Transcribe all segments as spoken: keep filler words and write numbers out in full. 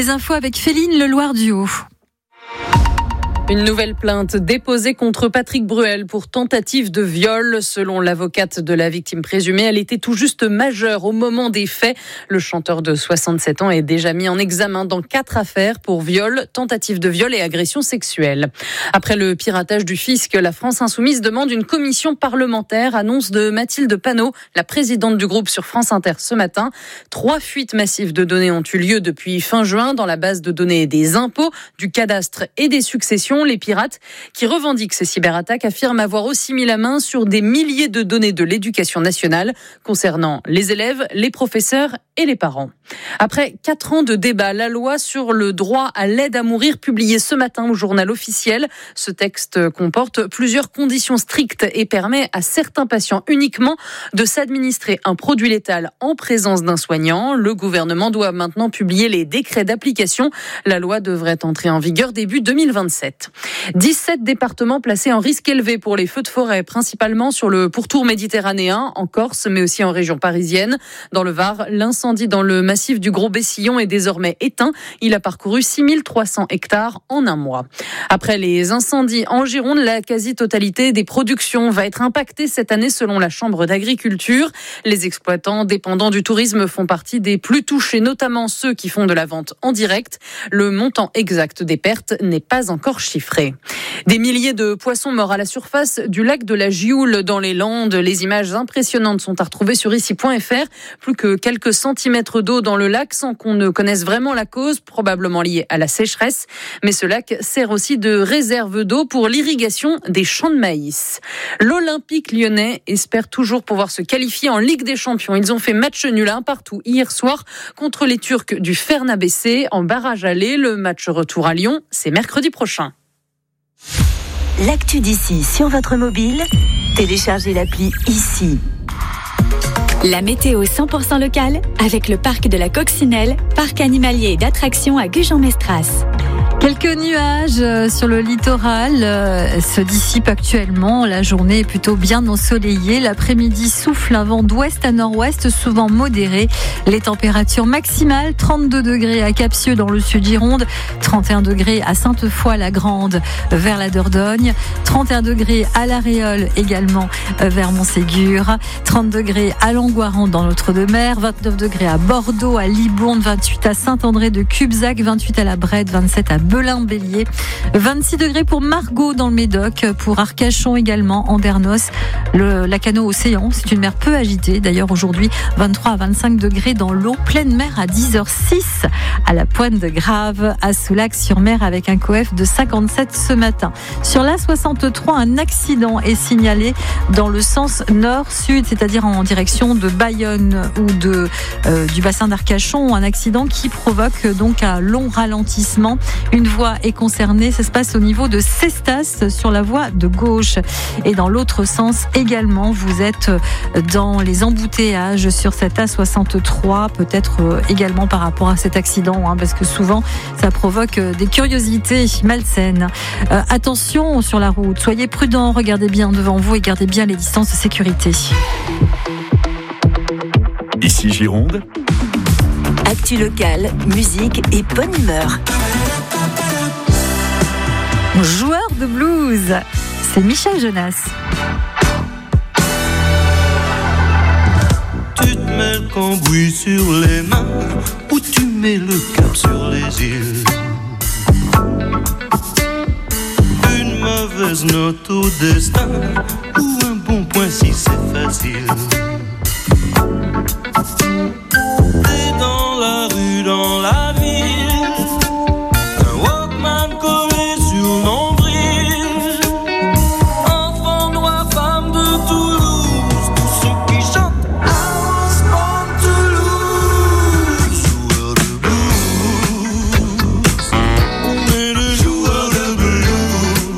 Les infos avec Féline Leloir-Duhaut. Une nouvelle plainte déposée contre Patrick Bruel pour tentative de viol. Selon l'avocate de la victime présumée, elle était tout juste majeure au moment des faits. Le chanteur de soixante-sept ans est déjà mis en examen dans quatre affaires pour viol, tentative de viol et agression sexuelle. Après le piratage du fisc, la France Insoumise demande une commission parlementaire, annonce de Mathilde Panot, la présidente du groupe sur France Inter ce matin. Trois fuites massives de données ont eu lieu depuis fin juin dans la base de données des impôts, du cadastre et des successions. Les pirates qui revendiquent ces cyberattaques affirment avoir aussi mis la main sur des milliers de données de l'éducation nationale concernant les élèves, les professeurs et les parents. Après quatre ans de débat, la loi sur le droit à l'aide à mourir publiée ce matin au journal officiel. Ce texte comporte plusieurs conditions strictes et permet à certains patients uniquement de s'administrer un produit létal en présence d'un soignant. Le gouvernement doit maintenant publier les décrets d'application. La loi devrait entrer en vigueur début deux mille vingt-sept. dix-sept départements placés en risque élevé pour les feux de forêt, principalement sur le pourtour méditerranéen, en Corse, mais aussi en région parisienne. Dans le Var, l'incendie dans le massif du Gros Bessillon est désormais éteint. Il a parcouru six mille trois cents hectares en un mois. Après les incendies en Gironde, la quasi-totalité des productions va être impactée cette année selon la Chambre d'agriculture. Les exploitants dépendants du tourisme font partie des plus touchés, notamment ceux qui font de la vente en direct. Le montant exact des pertes n'est pas encore chiffré. Des milliers de poissons morts à la surface du lac de la Gioule dans les Landes. Les images impressionnantes sont à retrouver sur ici point f r. Plus que quelques centimètres d'eau dans le lac sans qu'on ne connaisse vraiment la cause, probablement liée à la sécheresse. Mais ce lac sert aussi de réserve d'eau pour l'irrigation des champs de maïs. L'Olympique lyonnais espère toujours pouvoir se qualifier en Ligue des Champions. Ils ont fait match nul un partout hier soir contre les Turcs du Fernabécé en barrage aller. Le match retour à Lyon, c'est mercredi prochain. L'actu d'ici sur votre mobile, téléchargez l'appli ici. La météo cent pour cent locale avec le parc de la Coccinelle, parc animalier et d'attractions à Gujan-Mestras. Quelques nuages sur le littoral se dissipent actuellement. La journée est plutôt bien ensoleillée. L'après-midi souffle un vent d'ouest à nord-ouest, souvent modéré. Les températures maximales, trente-deux degrés à Capsieux dans le sud Gironde, trente et un degrés à Sainte-Foy-la-Grande vers la Dordogne, trente et un degrés à La Réole également vers Montségur, trente degrés à Langoiran dans l'Outre-de-Mer, vingt-neuf degrés à Bordeaux, à Libourne, vingt-huit à Saint-André de Cubzac, vingt-huit à la Brette, vingt-sept à Belin-Bélier, vingt-six degrés pour Margaux dans le Médoc, pour Arcachon également, Andernos, le Lacano Océan, c'est une mer peu agitée d'ailleurs aujourd'hui, vingt-trois à vingt-cinq degrés dans l'eau, pleine mer à dix heures six à la Pointe de Grave, à Soulac-sur-Mer avec un coef de cinquante-sept ce matin. Sur l'A soixante-trois, un accident est signalé dans le sens nord-sud, c'est-à-dire en direction de Bayonne ou de, euh, du bassin d'Arcachon, un accident qui provoque donc un long ralentissement. Une voie est concernée, ça se passe au niveau de Cestas sur la voie de gauche. Et dans l'autre sens également, vous êtes dans les embouteillages sur cette A soixante-trois, peut-être également par rapport à cet accident, hein, parce que souvent ça provoque des curiosités malsaines. Euh, attention sur la route, soyez prudents, regardez bien devant vous et gardez bien les distances de sécurité. Ici Gironde. Actu locale, musique et bonne humeur. Joueur de blues, c'est Michel Jonas. Tu te mets le cambouis sur les mains ou tu mets le cap sur les îles. Une mauvaise note au destin ou un bon point si c'est facile. T'es dans la rue, dans la ville, un Walkman collé sur nombril. Enfant noir, femme de Toulouse, tous ceux qui chantent I was born to lose. Joueur de blues, on est le joueur de blues.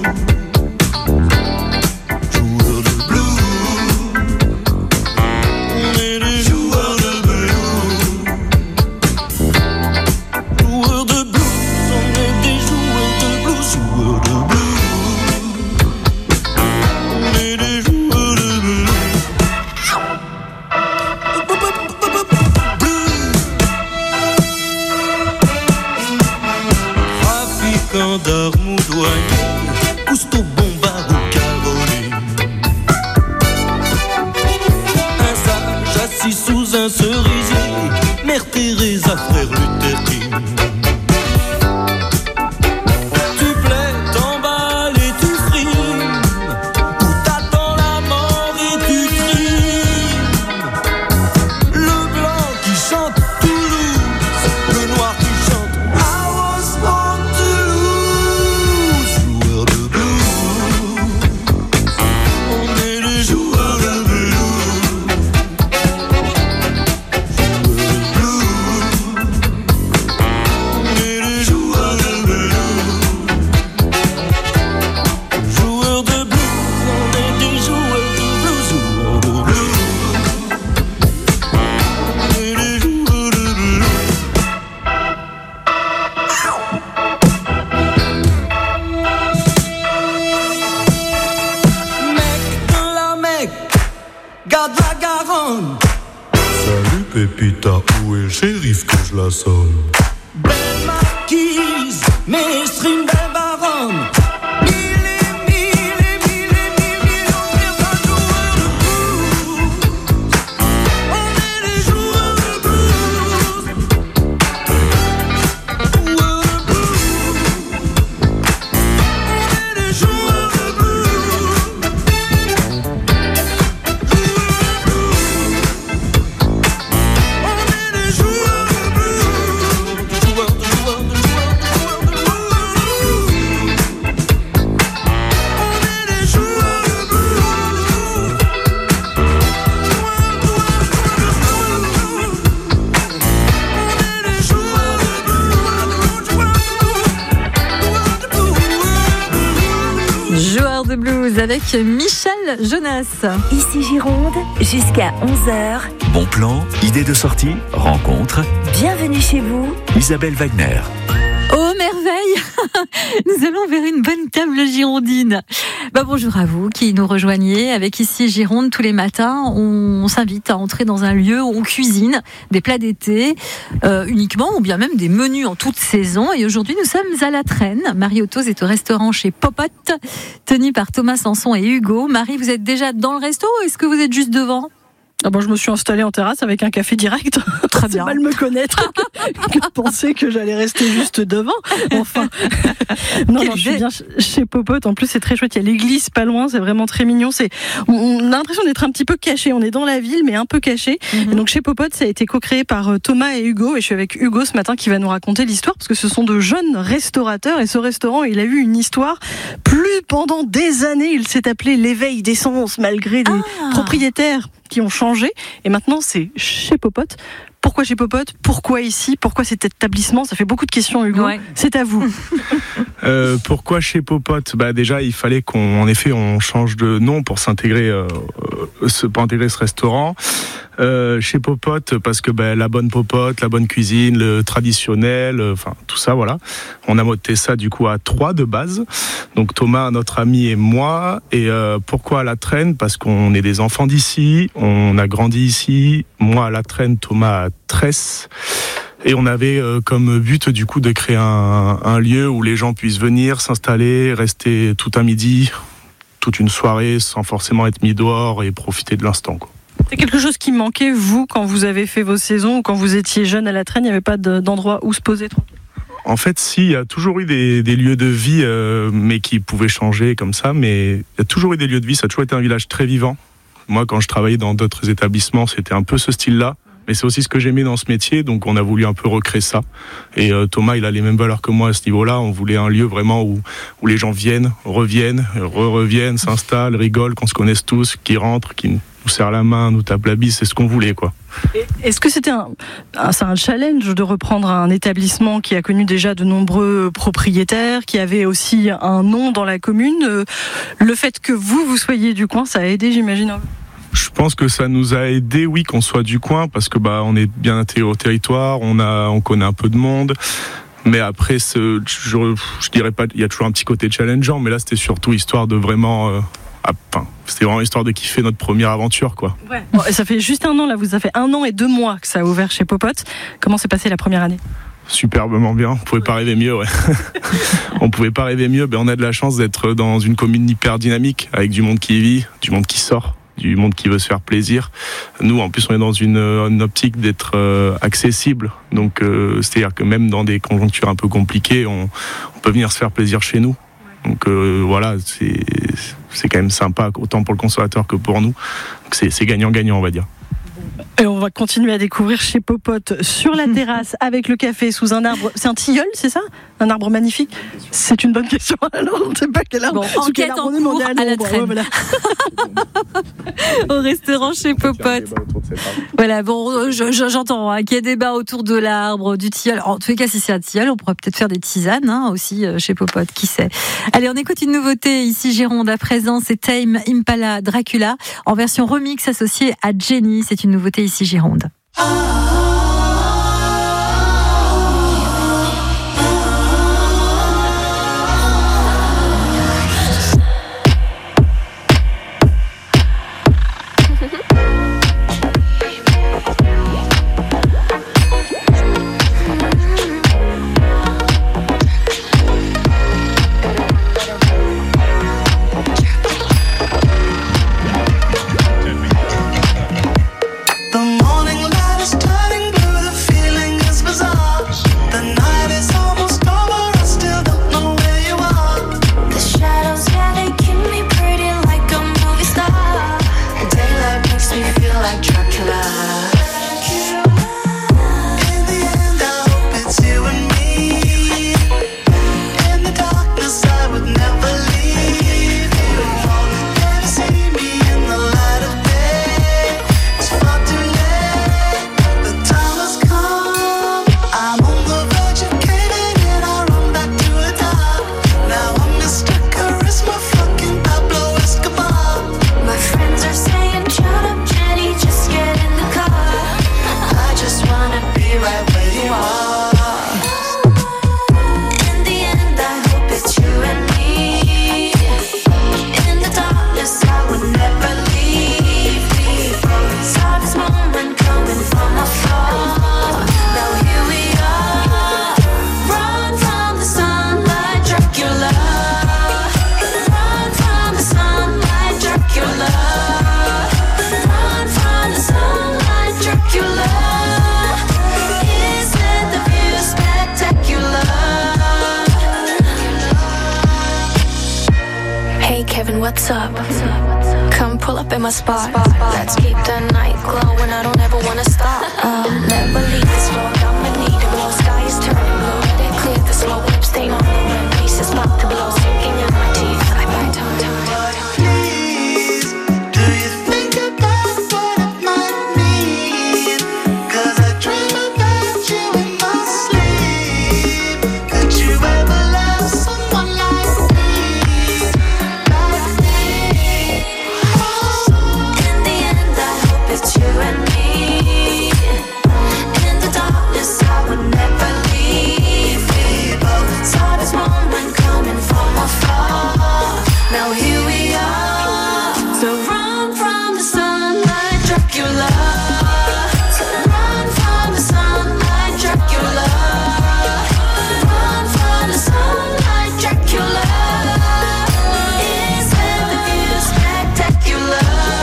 Joueur de blues, on est le joueur de blues. Scandar, Moudoigny, Cousteau, Bombard ou Caroline. Un sage assis sous un cerisier, Mère Teresa, frère Luther King. Pépita, où est le shérif que je la sonne? Belle marquise, maestrine, belle baronne. Mille et mille et mille et mille millionnaires, un joueur de blues. On est les joueurs de blues. Joueurs de blues. On est les joueurs de blues. Joueur de blues avec Michel Jonas. Ici Gironde, jusqu'à onze heures. Bon plan, idée de sortie, rencontre. Bienvenue chez vous. Isabelle Wagner. Oh merveille, nous allons vers une bonne table girondine. Bah, bonjour à vous qui nous rejoignez avec Ici Gironde tous les matins. On s'invite à entrer dans un lieu où on cuisine des plats d'été euh, uniquement ou bien même des menus en toute saison. Et aujourd'hui nous sommes à La Traîne. Marie Autos est au restaurant chez Popote, tenu par Thomas Sanson et Hugo. Marie, vous êtes déjà dans le resto ou est-ce que vous êtes juste devant ? Ah bon, je me suis installée en terrasse avec un café direct. Très C'est bien. mal me connaître que, que de penser que j'allais rester juste devant. Enfin, non, non, je suis bien chez Popote. En plus, c'est très chouette. Il y a l'église pas loin. C'est vraiment très mignon. C'est, on a l'impression d'être un petit peu caché. On est dans la ville, mais un peu caché. Mm-hmm. Et donc, chez Popote, ça a été co-créé par Thomas et Hugo. Et je suis avec Hugo ce matin qui va nous raconter l'histoire parce que ce sont de jeunes restaurateurs. Et ce restaurant, il a eu une histoire. Plus pendant des années, il s'est appelé l'Éveil des Sens, malgré des ah. propriétaires qui ont changé, et maintenant c'est chez Popote. Pourquoi chez Popote ? Pourquoi ici ? Pourquoi cet établissement ? Ça fait beaucoup de questions, Hugo. Ouais. C'est à vous. euh, pourquoi chez Popote ? Bah déjà, il fallait qu'on, en effet, on change de nom pour s'intégrer, euh, euh, pour intégrer ce restaurant. Euh, chez Popote, parce que bah, la bonne popote, la bonne cuisine, le traditionnel, enfin euh, tout ça, voilà. On a monté ça du coup à trois de base. Donc Thomas, notre ami, et moi. Et euh, pourquoi à La Traîne ? Parce qu'on est des enfants d'ici, on a grandi ici. Moi à La Traîne, Thomas à Tresse. Et on avait euh, comme but du coup de créer un, un lieu où les gens puissent venir, s'installer, rester tout un midi, toute une soirée, sans forcément être mis dehors et profiter de l'instant, quoi. C'est quelque chose qui manquait, vous, quand vous avez fait vos saisons, ou quand vous étiez jeune à La Traîne, il n'y avait pas de, d'endroit où se poser tranquille ? En fait, si, il y a toujours eu des, des lieux de vie, euh, mais qui pouvaient changer comme ça, mais il y a toujours eu des lieux de vie, ça a toujours été un village très vivant. Moi, quand je travaillais dans d'autres établissements, c'était un peu ce style-là. Mais c'est aussi ce que j'aimais dans ce métier, donc on a voulu un peu recréer ça. Et euh, Thomas, il a les mêmes valeurs que moi à ce niveau-là. On voulait un lieu vraiment où, où les gens viennent, reviennent, re-reviennent, s'installent, rigolent, qu'on se connaisse tous, qui rentrent, qui nous serrent la main, nous tapent la bise, c'est ce qu'on voulait, quoi. Est-ce que c'était un, un, c'est un challenge de reprendre un établissement qui a connu déjà de nombreux propriétaires, qui avait aussi un nom dans la commune ? Le fait que vous, vous soyez du coin, ça a aidé, j'imagine. Je pense que ça nous a aidé, oui, qu'on soit du coin, parce que bah on est bien intégré au territoire, on a, on connaît un peu de monde. Mais après, ce, je, je dirais pas, il y a toujours un petit côté challengeant, mais là c'était surtout histoire de vraiment, euh, enfin, c'était vraiment histoire de kiffer notre première aventure, quoi. Ouais. Bon, ça fait juste un an là, vous ça fait un an et deux mois que ça a ouvert chez Popote. Comment s'est passée la première année ? superbement bien. On pouvait pas rêver mieux, ouais. On pouvait pas rêver mieux. Ben, on a de la chance d'être dans une commune hyper dynamique, avec du monde qui vit, du monde qui sort, du monde qui veut se faire plaisir. Nous, en plus, on est dans une, une optique d'être euh, accessible. Donc, euh, c'est-à-dire que même dans des conjonctures un peu compliquées, on, on peut venir se faire plaisir chez nous. Donc euh, voilà, c'est, c'est quand même sympa, autant pour le consommateur que pour nous. Donc, c'est, c'est gagnant-gagnant, on va dire. Et on va continuer à découvrir chez Popote sur la terrasse avec le café sous un arbre. C'est un tilleul, c'est ça ? Un arbre magnifique ? C'est une bonne question. Alors, on ne sait pas quel arbre. Bon, enquête en cours à, à la traîne. Ouais, voilà. Au restaurant chez Popote. Voilà, bon, je, je, j'entends hein, qu'il y a débat autour de l'arbre, du tilleul. En tous les cas, si c'est un tilleul, on pourrait peut-être faire des tisanes hein, aussi euh, chez Popote, qui sait. Allez, on écoute une nouveauté ici, Gironde. À présent, c'est Tame Impala Dracula en version remix associée à Jenny. C'est une nouveauté ici, Gironde. What's up? Come pull up in my spot. Let's keep the night glowing. I don't ever wanna stop. Uh, never leave this floor. I'ma need a blow. Sky is turning blue. Let it clear the slow lip stain on the rim. Pieces about to blow. Sinking in my teeth. I bite tongue, tongue, tongue. Please, do you think about what it might mean? 'Cause I dream about you in my sleep. Could you ever love someone like me? It's you and me. In the darkness, I would never leave. We both saw this moment coming from afar. Now here we are. So run from the sunlight, Dracula. So run from the sunlight, Dracula. Run from the sunlight, Dracula. Isn't the view spectacular?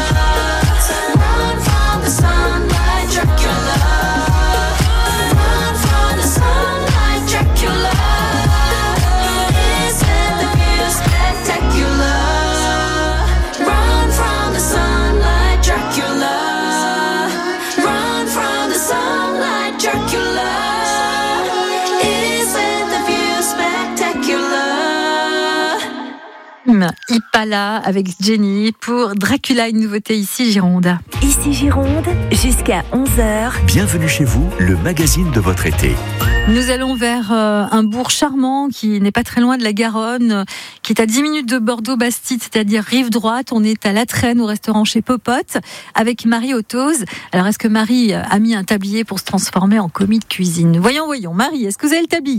Impala avec Jenny pour Dracula, une nouveauté ici Gironde. Ici Gironde, jusqu'à onze heures. Bienvenue chez vous, le magazine de votre été. Nous allons vers euh, un bourg charmant qui n'est pas très loin de la Garonne, euh, qui est à dix minutes de Bordeaux-Bastide, c'est-à-dire rive droite. On est à La Traîne, au restaurant chez Popote, avec Marie Otose. Alors, est-ce que Marie a mis un tablier pour se transformer en commis de cuisine ? Voyons, voyons. Marie, est-ce que vous avez le tablier ?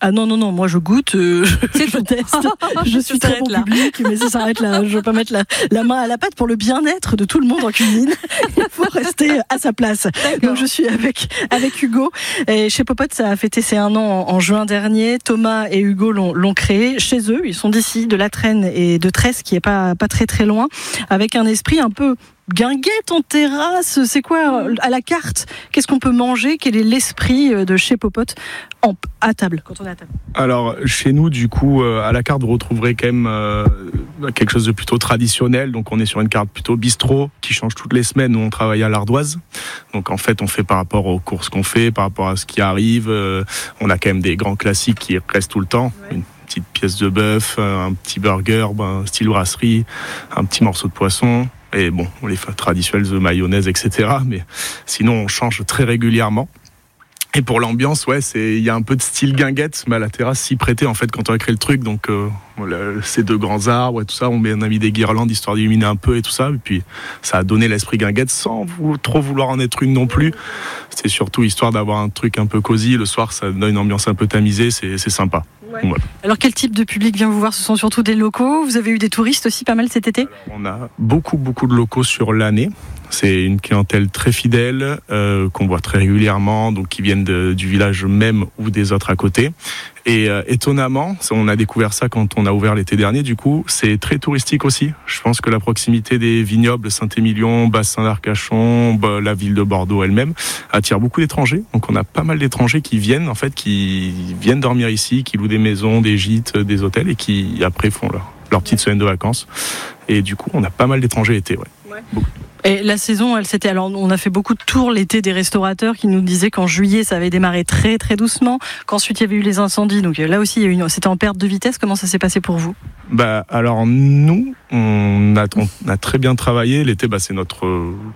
Ah non, non, non, moi je goûte, euh, je, je teste, je suis très bon là. Public, mais ça s'arrête là. Je veux pas mettre la, la main à la pâte pour le bien-être de tout le monde en cuisine. Il faut rester à sa place. D'accord. Donc je suis avec, avec Hugo. Et chez Popote, ça a fêté ses un an en, en juin dernier. Thomas et Hugo l'ont, l'ont créé chez eux. Ils sont d'ici, de La Traîne et de Tresse, qui est pas, pas très très loin, avec un esprit un peu guinguette en terrasse. C'est quoi à la carte? Qu'est-ce qu'on peut manger? Quel est l'esprit de chez Popote en, à table, quand on est à table? Alors chez nous, du coup, à la carte, vous retrouverez quand même euh, quelque chose de plutôt traditionnel. Donc on est sur une carte plutôt bistrot qui change toutes les semaines. Nous on travaille à l'ardoise. Donc en fait on fait par rapport aux courses qu'on fait, par rapport à ce qui arrive. Euh, on a quand même des grands classiques qui restent tout le temps. Ouais. Une petite pièce de bœuf, un petit burger, ben, style brasserie, un petit morceau de poisson. Et bon, les traditionnels de mayonnaise, et cetera. Mais sinon, on change très régulièrement. Et pour l'ambiance, ouais, c'est, il y a un peu de style guinguette, mais à la terrasse, s'y prêtait en fait quand on a créé le truc. Donc, euh, voilà, ces deux grands arbres et tout ça, on, met, on a mis des guirlandes histoire d'illuminer un peu et tout ça. Et puis, ça a donné l'esprit guinguette sans vou- trop vouloir en être une non plus. C'est surtout histoire d'avoir un truc un peu cosy. Le soir, ça donne une ambiance un peu tamisée, c'est, c'est sympa. Ouais. Voilà. Alors, quel type de public vient vous voir? Ce sont surtout des locaux. Vous avez eu des touristes aussi pas mal cet été? Alors, on a beaucoup, beaucoup de locaux sur l'année. C'est une clientèle très fidèle, euh, qu'on voit très régulièrement, donc qui viennent de, du village même ou des autres à côté. Et euh, étonnamment, on a découvert ça quand on a ouvert l'été dernier, du coup, c'est très touristique aussi. Je pense que la proximité des vignobles Saint-Émilion, Bassin-d'Arcachon, bah, la ville de Bordeaux elle-même, attire beaucoup d'étrangers. Donc on a pas mal d'étrangers qui viennent, en fait, qui viennent dormir ici, qui louent des maisons, des gîtes, des hôtels et qui après font leur, leur petite semaine de vacances. Et du coup, on a pas mal d'étrangers l'été, ouais. Ouais. Beaucoup. Et la saison, elle s'était. Alors, on a fait beaucoup de tours l'été des restaurateurs qui nous disaient qu'en juillet, ça avait démarré très très doucement, qu'ensuite il y avait eu les incendies. Donc là aussi, il y a eu une... c'était en perte de vitesse. Comment ça s'est passé pour vous? Bah, alors nous, on a, on a très bien travaillé. L'été, bah, c'est notre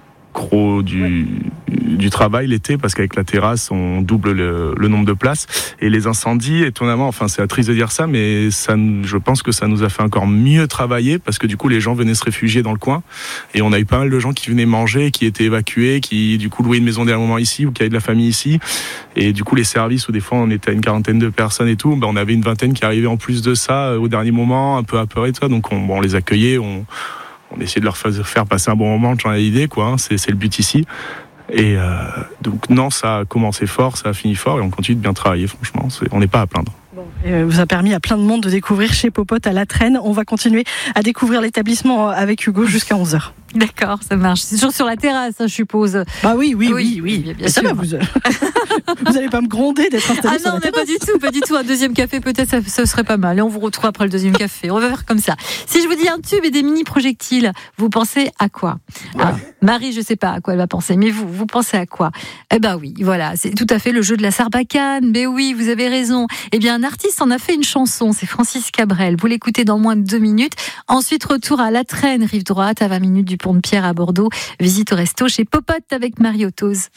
gros du, du travail l'été, parce qu'avec la terrasse, on double le, le nombre de places. Et les incendies, étonnamment, enfin c'est triste de dire ça, mais ça, je pense que ça nous a fait encore mieux travailler, parce que du coup les gens venaient se réfugier dans le coin, et on a eu pas mal de gens qui venaient manger, qui étaient évacués, qui du coup louaient une maison dernier moment ici, ou qui avaient de la famille ici. Et du coup les services, où des fois on était à une quarantaine de personnes et tout, ben, on avait une vingtaine qui arrivaient en plus de ça au dernier moment, un peu apeurés, tout ça. Donc on, bon, on les accueillait, on On essayait de leur faire passer un bon moment, j'en ai l'idée, quoi. Hein, c'est, c'est le but ici. Et euh, donc non, ça a commencé fort, ça a fini fort, et on continue de bien travailler, franchement. C'est, on n'est pas à plaindre. Bon, et vous a permis à plein de monde de découvrir chez Popote à La Traîne. On va continuer à découvrir l'établissement avec Hugo jusqu'à onze heures. D'accord, ça marche. C'est toujours sur la terrasse, je suppose. Bah oui, oui, oui, oui. oui. Bien, bien ça sûr. Va, vous vous n'allez pas me gronder d'être installé ah sur non, la mais terrasse. pas du tout, pas du tout. Un deuxième café, peut-être, ça, ça serait pas mal. Et on vous retrouve après le deuxième café. On va faire comme ça. Si je vous dis un tube et des mini-projectiles, vous pensez à quoi? ah, Marie, je sais pas à quoi elle va penser, mais vous, vous pensez à quoi? Eh ben oui, voilà, c'est tout à fait le jeu de la sarbacane. Mais oui, vous avez raison. Eh bien, un artiste en a fait une chanson, c'est Francis Cabrel. Vous l'écoutez dans moins de deux minutes. Ensuite, retour à La Traîne, rive droite, à vingt minutes du Pont de Pierre à Bordeaux. Visite au resto chez Popote avec Mario Tose.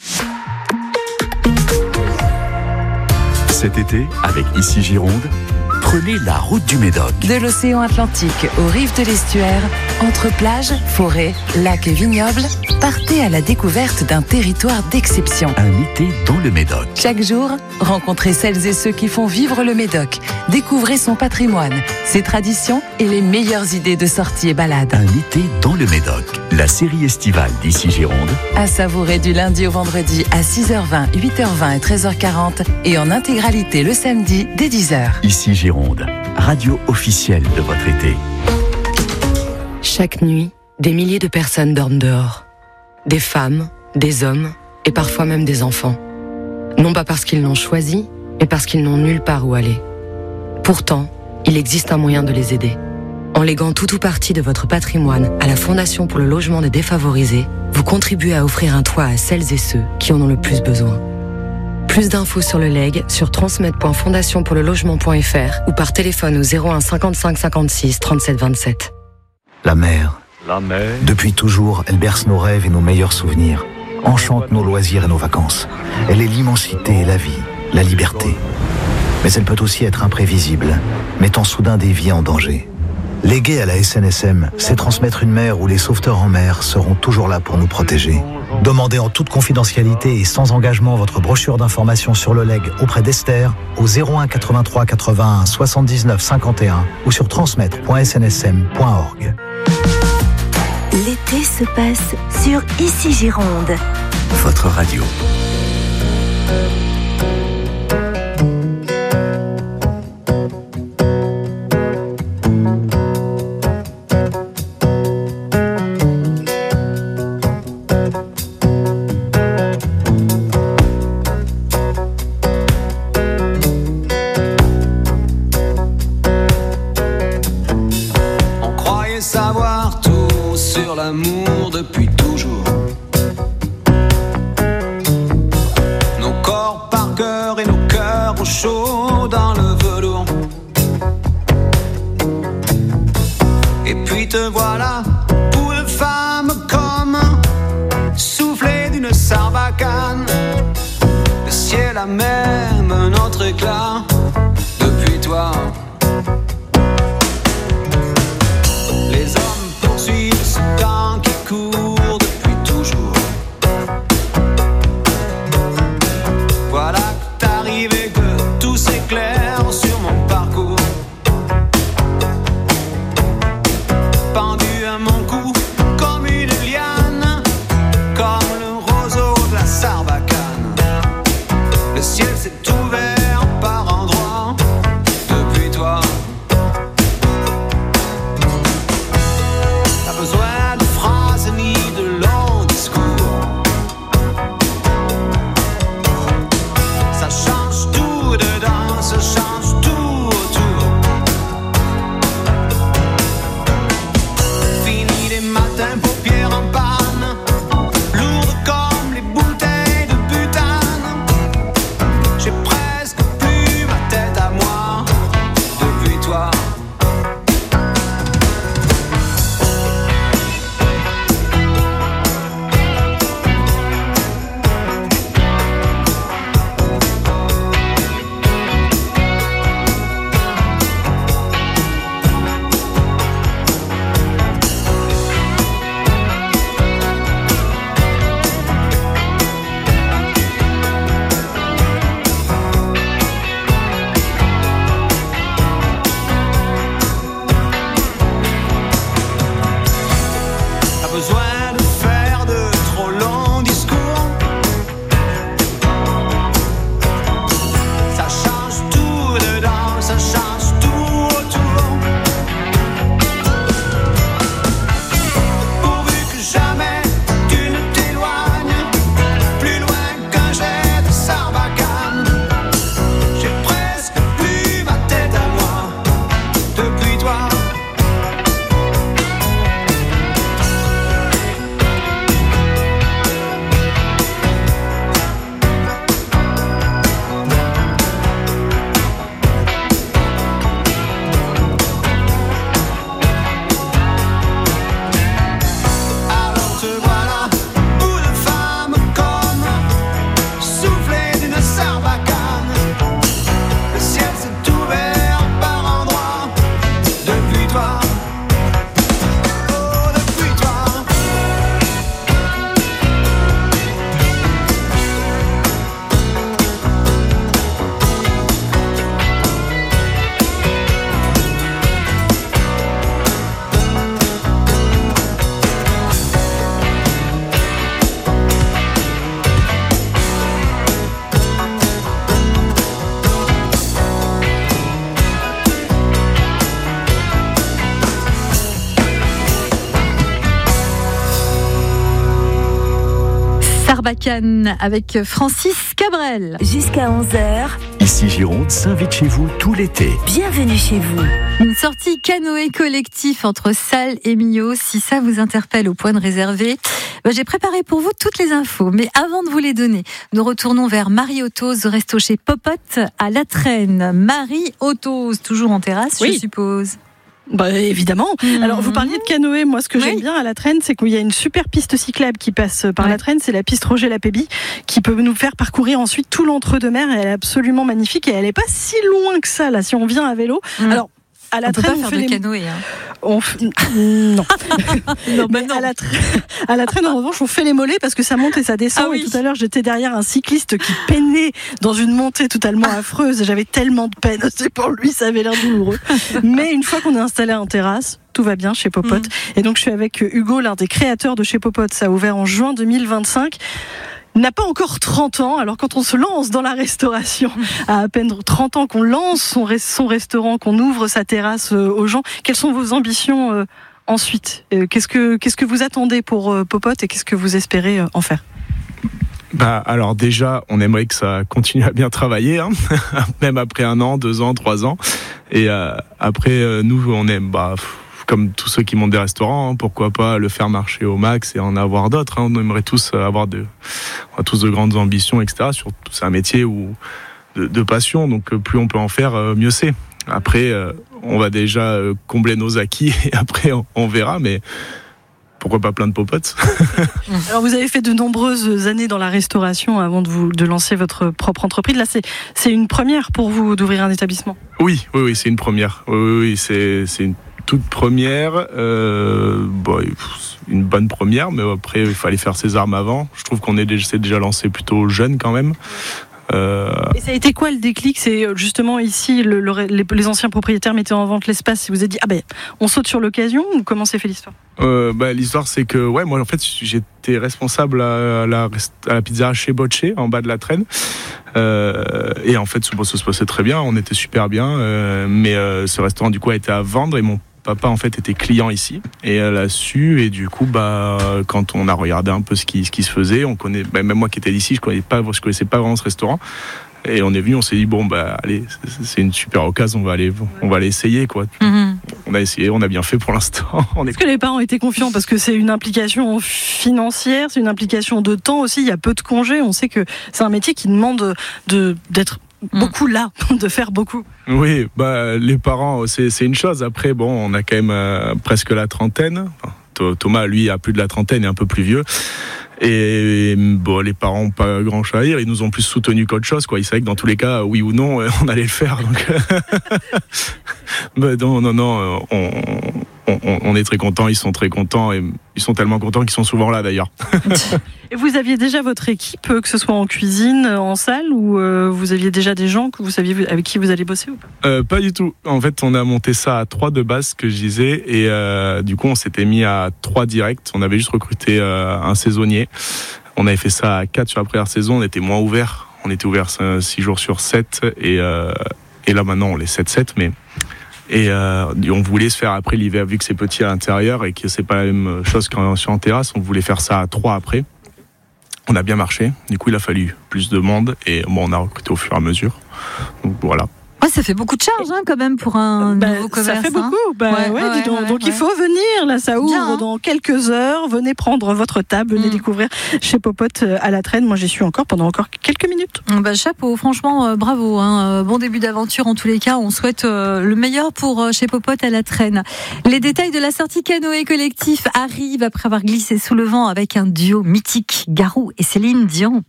Cet été, avec Ici Gironde, prenez la route du Médoc. De l'océan Atlantique aux rives de l'estuaire, entre plages, forêts, lacs et vignobles, partez à la découverte d'un territoire d'exception. Un été dans le Médoc. Chaque jour, rencontrez celles et ceux qui font vivre le Médoc. Découvrez son patrimoine, ses traditions et les meilleures idées de sorties et balades. Un été dans le Médoc. La série estivale d'Ici Gironde. À savourer du lundi au vendredi à six heures vingt, huit heures vingt et treize heures quarante et en intégralité le samedi dès dix heures. Ici Gironde, radio officielle de votre été. Chaque nuit, des milliers de personnes dorment dehors. Des femmes, des hommes et parfois même des enfants. Non pas parce qu'ils l'ont choisi, mais parce qu'ils n'ont nulle part où aller. Pourtant, il existe un moyen de les aider. En léguant tout ou partie de votre patrimoine à la Fondation pour le logement des défavorisés, vous contribuez à offrir un toit à celles et ceux qui en ont le plus besoin. Plus d'infos sur le legs sur transmettre point fondation pour le logement point f r ou par téléphone au zéro un cinquante-cinq cinquante-six trente-sept vingt-sept. La mer. La mer. Depuis toujours, elle berce nos rêves et nos meilleurs souvenirs, enchante nos loisirs et nos vacances. Elle est l'immensité et la vie, la liberté. Mais elle peut aussi être imprévisible, mettant soudain des vies en danger. Léguer à la S N S M, c'est transmettre une mer où les sauveteurs en mer seront toujours là pour nous protéger. Demandez en toute confidentialité et sans engagement votre brochure d'information sur le legs auprès d'Esther au zéro un quatre-vingt-trois quatre-vingt-un soixante-dix-neuf cinquante et un ou sur transmettre point s n s m point org. L'été se passe sur Ici Gironde. Votre radio. L'amour depuis toujours. Nos corps par cœur et nos cœurs au chaud dans le velours. Et puis te voilà, pour de femme comme soufflé d'une sarbacane. Le ciel a même un autre éclat depuis toi. Les hommes poursuivent ce temps qui court depuis toujours. Voilà que t'arrives et que tout s'éclaire sur mon parcours. Pendu à mon cou comme une liane, comme le roseau de la sarbacane. Le ciel s'est ouvert par endroits depuis toi. Pas besoin de phrases ni de longs discours. Ça change tout dedans, ça change tout autour. Fini les matins, paupières en panne, lourdes comme les bouteilles de butane. J'ai presque plus ma tête à moi depuis toi. Pas besoin de faire de trop longs discours. Ça change tout dedans, ça change tout autour. Pourvu que jamais tu ne t'éloignes plus loin qu'un jet de sarbacane. J'ai presque plus ma tête à moi depuis toi. Alors te voilà, bout de femme comme soufflé d'une sarbacane. Le ciel s'est ouvert par endroits depuis toi. Oh, depuis toi. Sarbacane avec Francis Cabrel. Jusqu'à onze heures, Ici Gironde s'invite chez vous tout l'été. bienvenue chez vous. Une sortie canoë collectif entre Salles et Millau. Si ça vous interpelle au point de réserver, ben j'ai préparé pour vous toutes les infos. Mais avant de vous les donner, nous retournons vers Marie Autos, resto chez Popote à La Traîne. Marie Autos, toujours en terrasse, Oui. je suppose. Bah, évidemment. Mmh. Alors, vous parliez de canoë. Moi, ce que Oui. j'aime bien à La Traîne, c'est qu'il y a une super piste cyclable qui passe par Ouais. La Traîne. C'est la piste Roger Lapéby qui peut nous faire parcourir ensuite tout l'entre-deux-mer. Elle est absolument magnifique et elle est pas si loin que ça, là, si on vient à vélo. Mmh. Alors, à La On peut Traîne, pas on faire fait de les... canoë. Hein. On f... Non. non, mais non. À, la tra... à la traîne, en revanche, on fait les mollets parce que ça monte et ça descend. Ah oui. Et tout à l'heure, j'étais derrière un cycliste qui peinait dans une montée totalement affreuse. J'avais tellement de peine. C'est pour lui, ça avait l'air douloureux. Mais une fois qu'on est installé en terrasse, tout va bien chez Popote. Mmh. Et donc, je suis avec Hugo, l'un des créateurs de chez Popote. Ça a ouvert en juin deux mille vingt-cinq. Il n'a pas encore trente ans, alors quand on se lance dans la restauration, à à peine trente ans qu'on lance son, res- son restaurant, qu'on ouvre sa terrasse euh, aux gens, quelles sont vos ambitions euh, ensuite euh, qu'est-ce que, qu'est-ce que vous attendez pour euh, Popote et qu'est-ce que vous espérez euh, en faire ? Bah, alors déjà, on aimerait que ça continue à bien travailler, hein, même après un an, deux ans, trois ans. Et euh, après, euh, nous, on aime... Bah, comme tous ceux qui montent des restaurants, hein, pourquoi pas le faire marcher au max et en avoir d'autres. Hein. On aimerait tous avoir de, on a tous de grandes ambitions, et cetera. Surtout, c'est un métier où, de, de passion, donc plus on peut en faire, mieux c'est. Après, on va déjà combler nos acquis et après, on, on verra, mais pourquoi pas plein de popotes. Alors, vous avez fait de nombreuses années dans la restauration avant de, vous, de lancer votre propre entreprise. Là, c'est, c'est une première pour vous d'ouvrir un établissement ? Oui, oui, oui, c'est une première. Oui, oui, oui c'est, c'est une toute première, euh, bon, une bonne première, mais après il fallait faire ses armes avant. Je trouve qu'on est déjà, s'est déjà lancé plutôt jeune quand même. Euh... Et ça a été quoi le déclic ? C'est justement ici, le, le, les, les anciens propriétaires mettaient en vente l'espace. Si vous avez dit, ah ben, on saute sur l'occasion, ou comment s'est fait l'histoire ? euh, bah, L'histoire, c'est que, ouais, moi en fait, j'étais responsable à la, à la pizzeria chez Bocce, en bas de la Traîne. Euh, et en fait, ça se passait très bien, on était super bien, euh, mais euh, ce restaurant du coup a été à vendre et mon papa en fait était client ici et elle a su et du coup bah quand on a regardé un peu ce qui ce qui se faisait, on connaît bah, même moi qui étais d'ici, je connaissais pas je connaissais pas vraiment ce restaurant et on est venu, on s'est dit bon bah allez, c'est une super occasion, on va aller on va aller essayer quoi. Mm-hmm. On a essayé, on a bien fait pour l'instant. On Est-ce est... que les parents étaient confiants parce que c'est une implication financière, c'est une implication de temps aussi, il y a peu de congés, on sait que c'est un métier qui demande de d'être beaucoup là, de faire beaucoup. Oui, bah les parents, c'est, c'est une chose. Après, bon, on a quand même euh, presque la trentaine. Enfin, Thomas, lui, a plus de la trentaine et un peu plus vieux. Et bon, les parents n'ont pas grand chose à dire. Ils nous ont plus soutenus qu'autre chose, quoi. Ils savaient que dans tous les cas, oui ou non, on allait le faire. Donc, bah, non, non, non, on, on, on est très contents. Ils sont très contents et ils sont tellement contents qu'ils sont souvent là, d'ailleurs. Et vous aviez déjà votre équipe, que ce soit en cuisine, en salle, ou euh, vous aviez déjà des gens que vous saviez avec qui vous alliez bosser ou pas ? euh, Pas du tout. En fait, on a monté ça à trois de base, ce que je disais, et euh, du coup, on s'était mis à trois directs. On avait juste recruté euh, un saisonnier. On avait fait ça à quatre sur la première saison. On était moins ouverts. On était ouverts six jours sur sept, et, euh, et là maintenant, on est sept sept, mais... Et euh, on voulait se faire après l'hiver, vu que c'est petit à l'intérieur et que c'est pas la même chose qu'en sur en terrasse, on voulait faire ça à trois après. On a bien marché, du coup il a fallu plus de monde et bon, on a recruté au fur et à mesure. Donc voilà. Ouais, ça fait beaucoup de charges hein, quand même pour un bah, nouveau commerce. Ça fait hein. beaucoup. Bah, ouais, ouais, ouais, dis donc, ouais, donc ouais. Il faut venir. Là, ça ouvre Bien, hein. dans quelques heures. Venez prendre votre table, venez mm. découvrir chez Popote à la Traîne. Moi, j'y suis encore pendant encore quelques minutes. Bah, chapeau, franchement, euh, bravo. Hein. Bon début d'aventure en tous les cas. On souhaite euh, le meilleur pour euh, chez Popote à la Traîne. Les détails de la sortie Canoë Collectif arrivent après avoir glissé sous le vent avec un duo mythique, Garou et Céline Dion.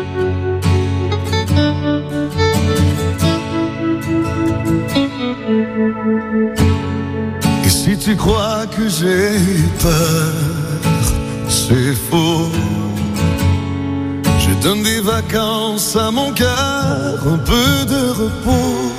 Et si tu crois que j'ai eu peur, c'est faux. Je donne des vacances à mon cœur, un peu de repos.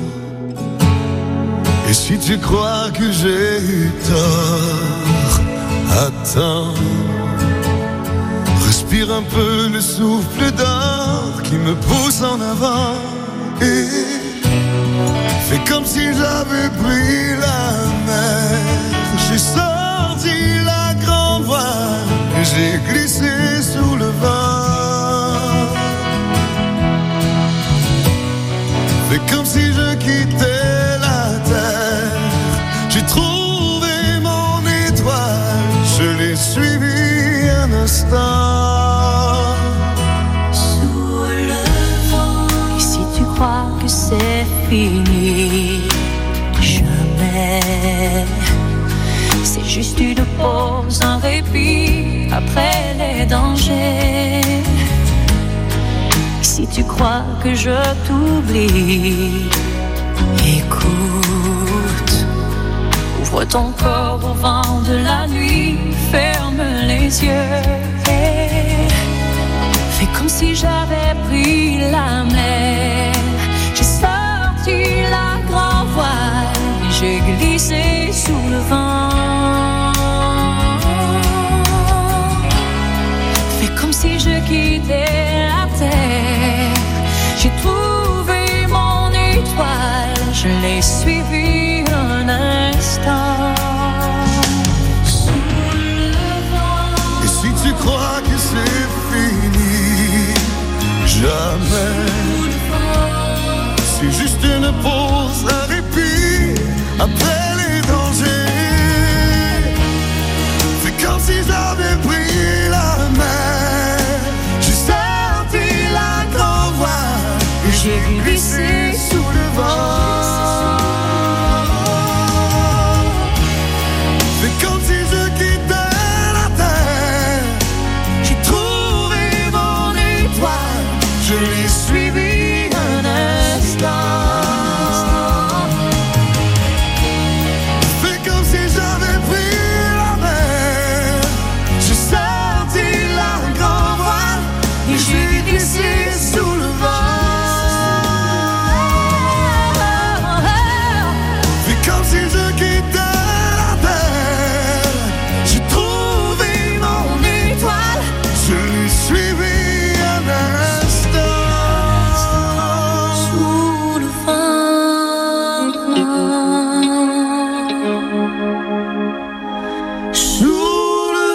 Et si tu crois que j'ai eu tort, attends. Respire un peu le souffle d'or qui me pousse en avant. Et fais comme si j'avais pris la mer. J'ai sorti la grande voile et j'ai glissé sous le vent. Fais comme si je quittais la terre. J'ai trouvé mon étoile, je l'ai suivi un instant. Sous le vent. Et si tu crois que c'est fini, jamais. C'est juste une pause, un répit après les dangers. Si tu crois que je t'oublie, écoute, ouvre Ouvre ton corps au vent de la nuit, ferme les yeux. Fais comme si j'avais pris la mer. J'ai sorti la grand voile et j'ai glissé sous le vent. Fais comme si je quittais la terre. J'ai trouvé mon étoile, je l'ai suivie un instant. Et si tu crois que c'est fini, jamais. C'est juste une pause, un répit après les dangers. C'est comme si j'avais pris la mer. J'ai sorti la grande voile et j'ai glissé sous le vent. C'est comme si je quittais la terre. J'ai trouvé mon étoile, je l'ai suivi un instant. C'est comme si j'avais pris la mer. J'ai sorti la grande voile et j'ai glissé sous le vent. C'est comme si je quittais la terre. J'ai trouvé mon étoile, je l'ai suivi un instant. Sous le vent. Sous le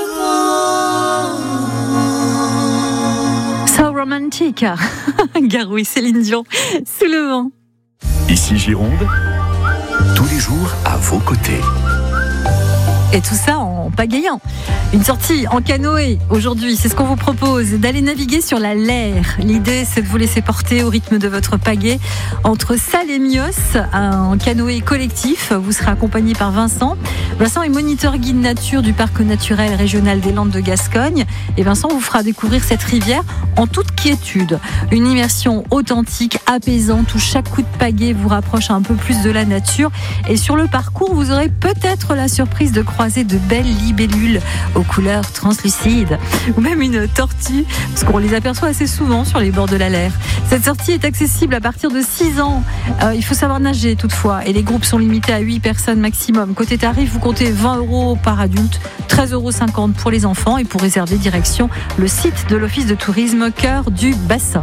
vent. So romantique. Garou et Céline Dion, sous le vent. Ici Gironde, tous les jours à vos côtés. Et tout ça en pagayant. Une sortie en canoë aujourd'hui, c'est ce qu'on vous propose, d'aller naviguer sur la Leyre. L'idée, c'est de vous laisser porter au rythme de votre pagaie entre Salles et Mios, un canoë collectif. Vous serez accompagné par Vincent. Vincent est moniteur guide nature du parc naturel régional des Landes de Gascogne. Et Vincent vous fera découvrir cette rivière en toute quiétude. Une immersion authentique, apaisante, où chaque coup de pagaie vous rapproche un peu plus de la nature. Et sur le parcours, vous aurez peut-être la surprise de croiser de belles libellules aux couleurs translucides, ou même une tortue, parce qu'on les aperçoit assez souvent sur les bords de la Leyre. Cette sortie est accessible à partir de six ans. Euh, il faut savoir nager toutefois, et les groupes sont limités à huit personnes maximum. Côté tarif, vous comptez vingt euros par adulte, treize euros cinquante pour les enfants, et pour réserver, direction le site de l'Office de tourisme Cœur du Bassin.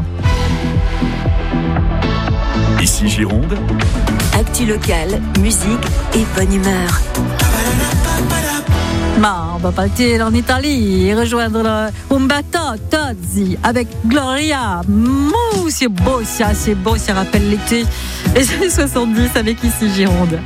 Ici Gironde, Actu locale, musique et bonne humeur. Ma, on va partir en Italie et rejoindre le Umberto Tozzi avec Gloria. Mouh, c'est beau ça, c'est beau, ça rappelle l'été. Les années soixante-dix avec Ici Gironde.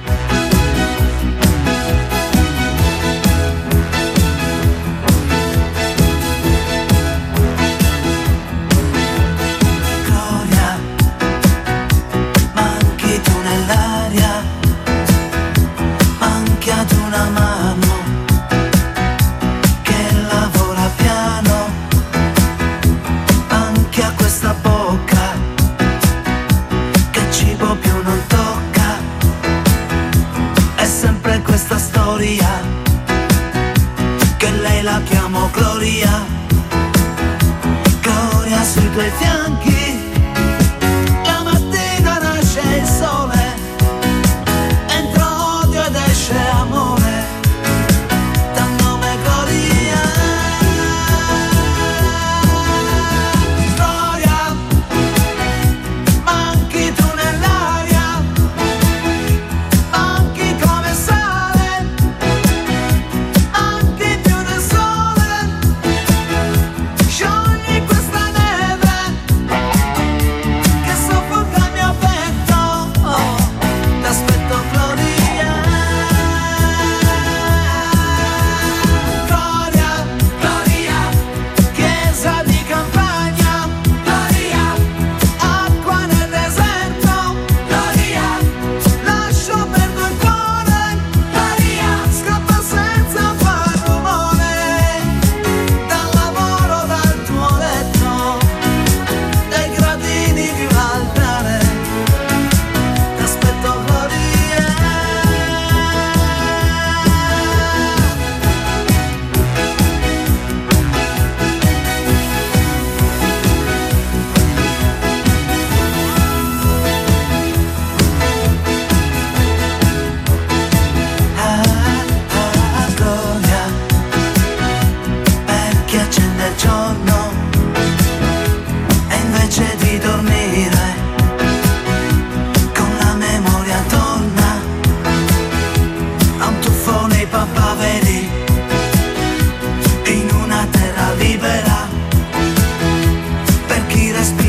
Sciogli questa neve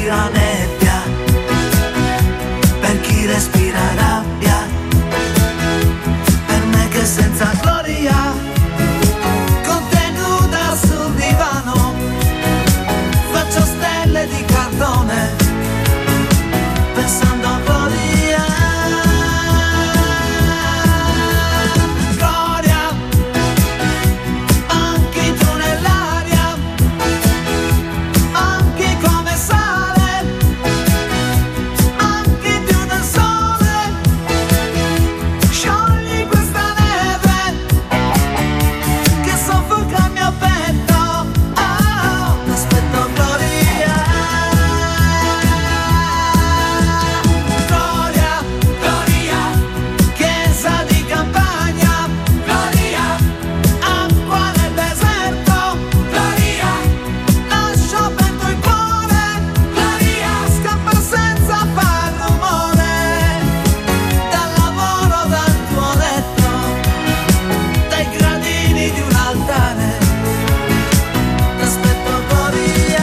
respira nebbia, per chi respira rabbia, per me che senza gloria, contenuta sul divano, faccio stelle di cartone, pensando a gloria. Gloria, manchi tu nell'aria, manchi come sale, manchi più del sole, sciogli questa neve che soffoca il mio petto. Oh, aspetto gloria. Gloria, gloria, chiesa di campagna, gloria, acqua nel deserto, gloria, lascio aperto il cuore, gloria, scappa senza far rumore, dal lavoro, dal tuo letto, dai gradini di un altare, aspetto gloria.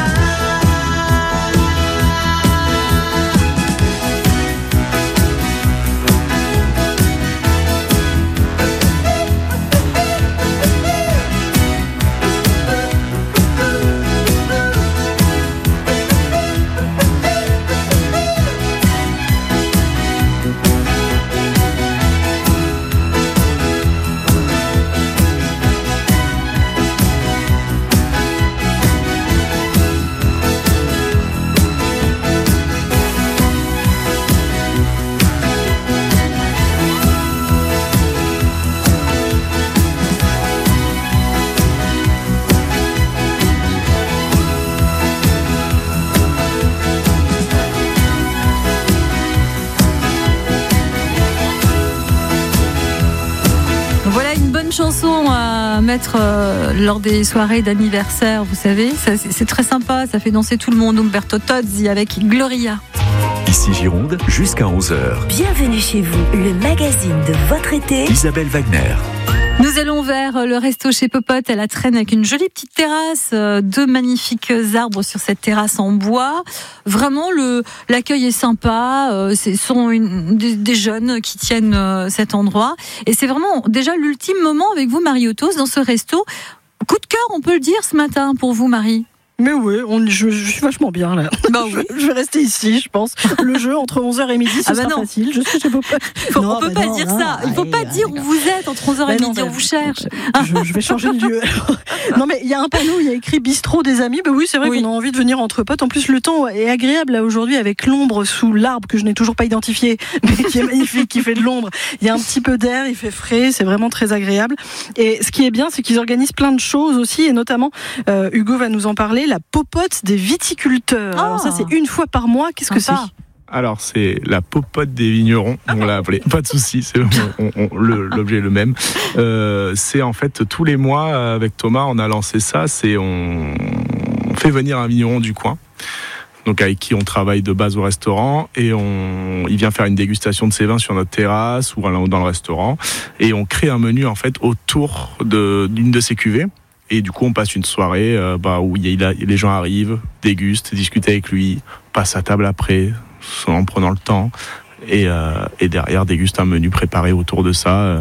Voilà une bonne chanson à mettre euh, lors des soirées d'anniversaire, vous savez. Ça, c'est, c'est très sympa, ça fait danser tout le monde. Umberto Tozzi avec Gloria. Ici Gironde, jusqu'à onze heures. Bienvenue chez vous, le magazine de votre été. Isabelle Wagner. Nous allons vers le resto chez Popote à la Traîne avec une jolie petite terrasse, euh, deux magnifiques arbres sur cette terrasse en bois. Vraiment, le, l'accueil est sympa. Euh, ce sont une, des, des jeunes qui tiennent euh, cet endroit. Et c'est vraiment déjà l'ultime moment avec vous, Marie Autos, dans ce resto. Coup de cœur, on peut le dire ce matin pour vous, Marie. Mais oui, on, je, je suis vachement bien là. Bah oui. je, je vais rester ici, je pense. Le jeu entre onze heures et midi, ce Ah bah sera non. facile. Je sais, je peux pas. Faut, Non, on peut bah pas non, dire non, ça. Il faut allez, pas bah, dire où vous êtes entre onze heures et Bah non, midi. bah, On vous cherche. Je, je vais changer de lieu. Non mais il y a un panneau, il y a écrit bistrot des amis. Bah oui, c'est vrai Oui. qu'on a envie de venir entre potes. En plus, le temps est agréable là aujourd'hui avec l'ombre sous l'arbre que je n'ai toujours pas identifié, mais qui est magnifique, qui fait de l'ombre. Il y a un petit peu d'air, il fait frais, c'est vraiment très agréable. Et ce qui est bien, c'est qu'ils organisent plein de choses aussi, et notamment euh, Hugo va nous en parler, la popote des viticulteurs. Alors ça, c'est une fois par mois. Qu'est-ce que c'est ? Alors, c'est la popote des vignerons, on l'a appelé. Pas de souci, c'est, on, on, le, l'objet est le même. Euh, c'est en fait tous les mois, avec Thomas, on a lancé ça. C'est on, on fait venir un vigneron du coin, donc avec qui on travaille de base au restaurant, et on, il vient faire une dégustation de ses vins sur notre terrasse ou dans le restaurant, et on crée un menu en fait autour de, d'une de ses cuvées. Et du coup, on passe une soirée euh, bah, où il y a, les gens arrivent, dégustent, discutent avec lui, passent à table après, en prenant le temps, et, euh, et derrière dégustent un menu préparé autour de ça. Euh,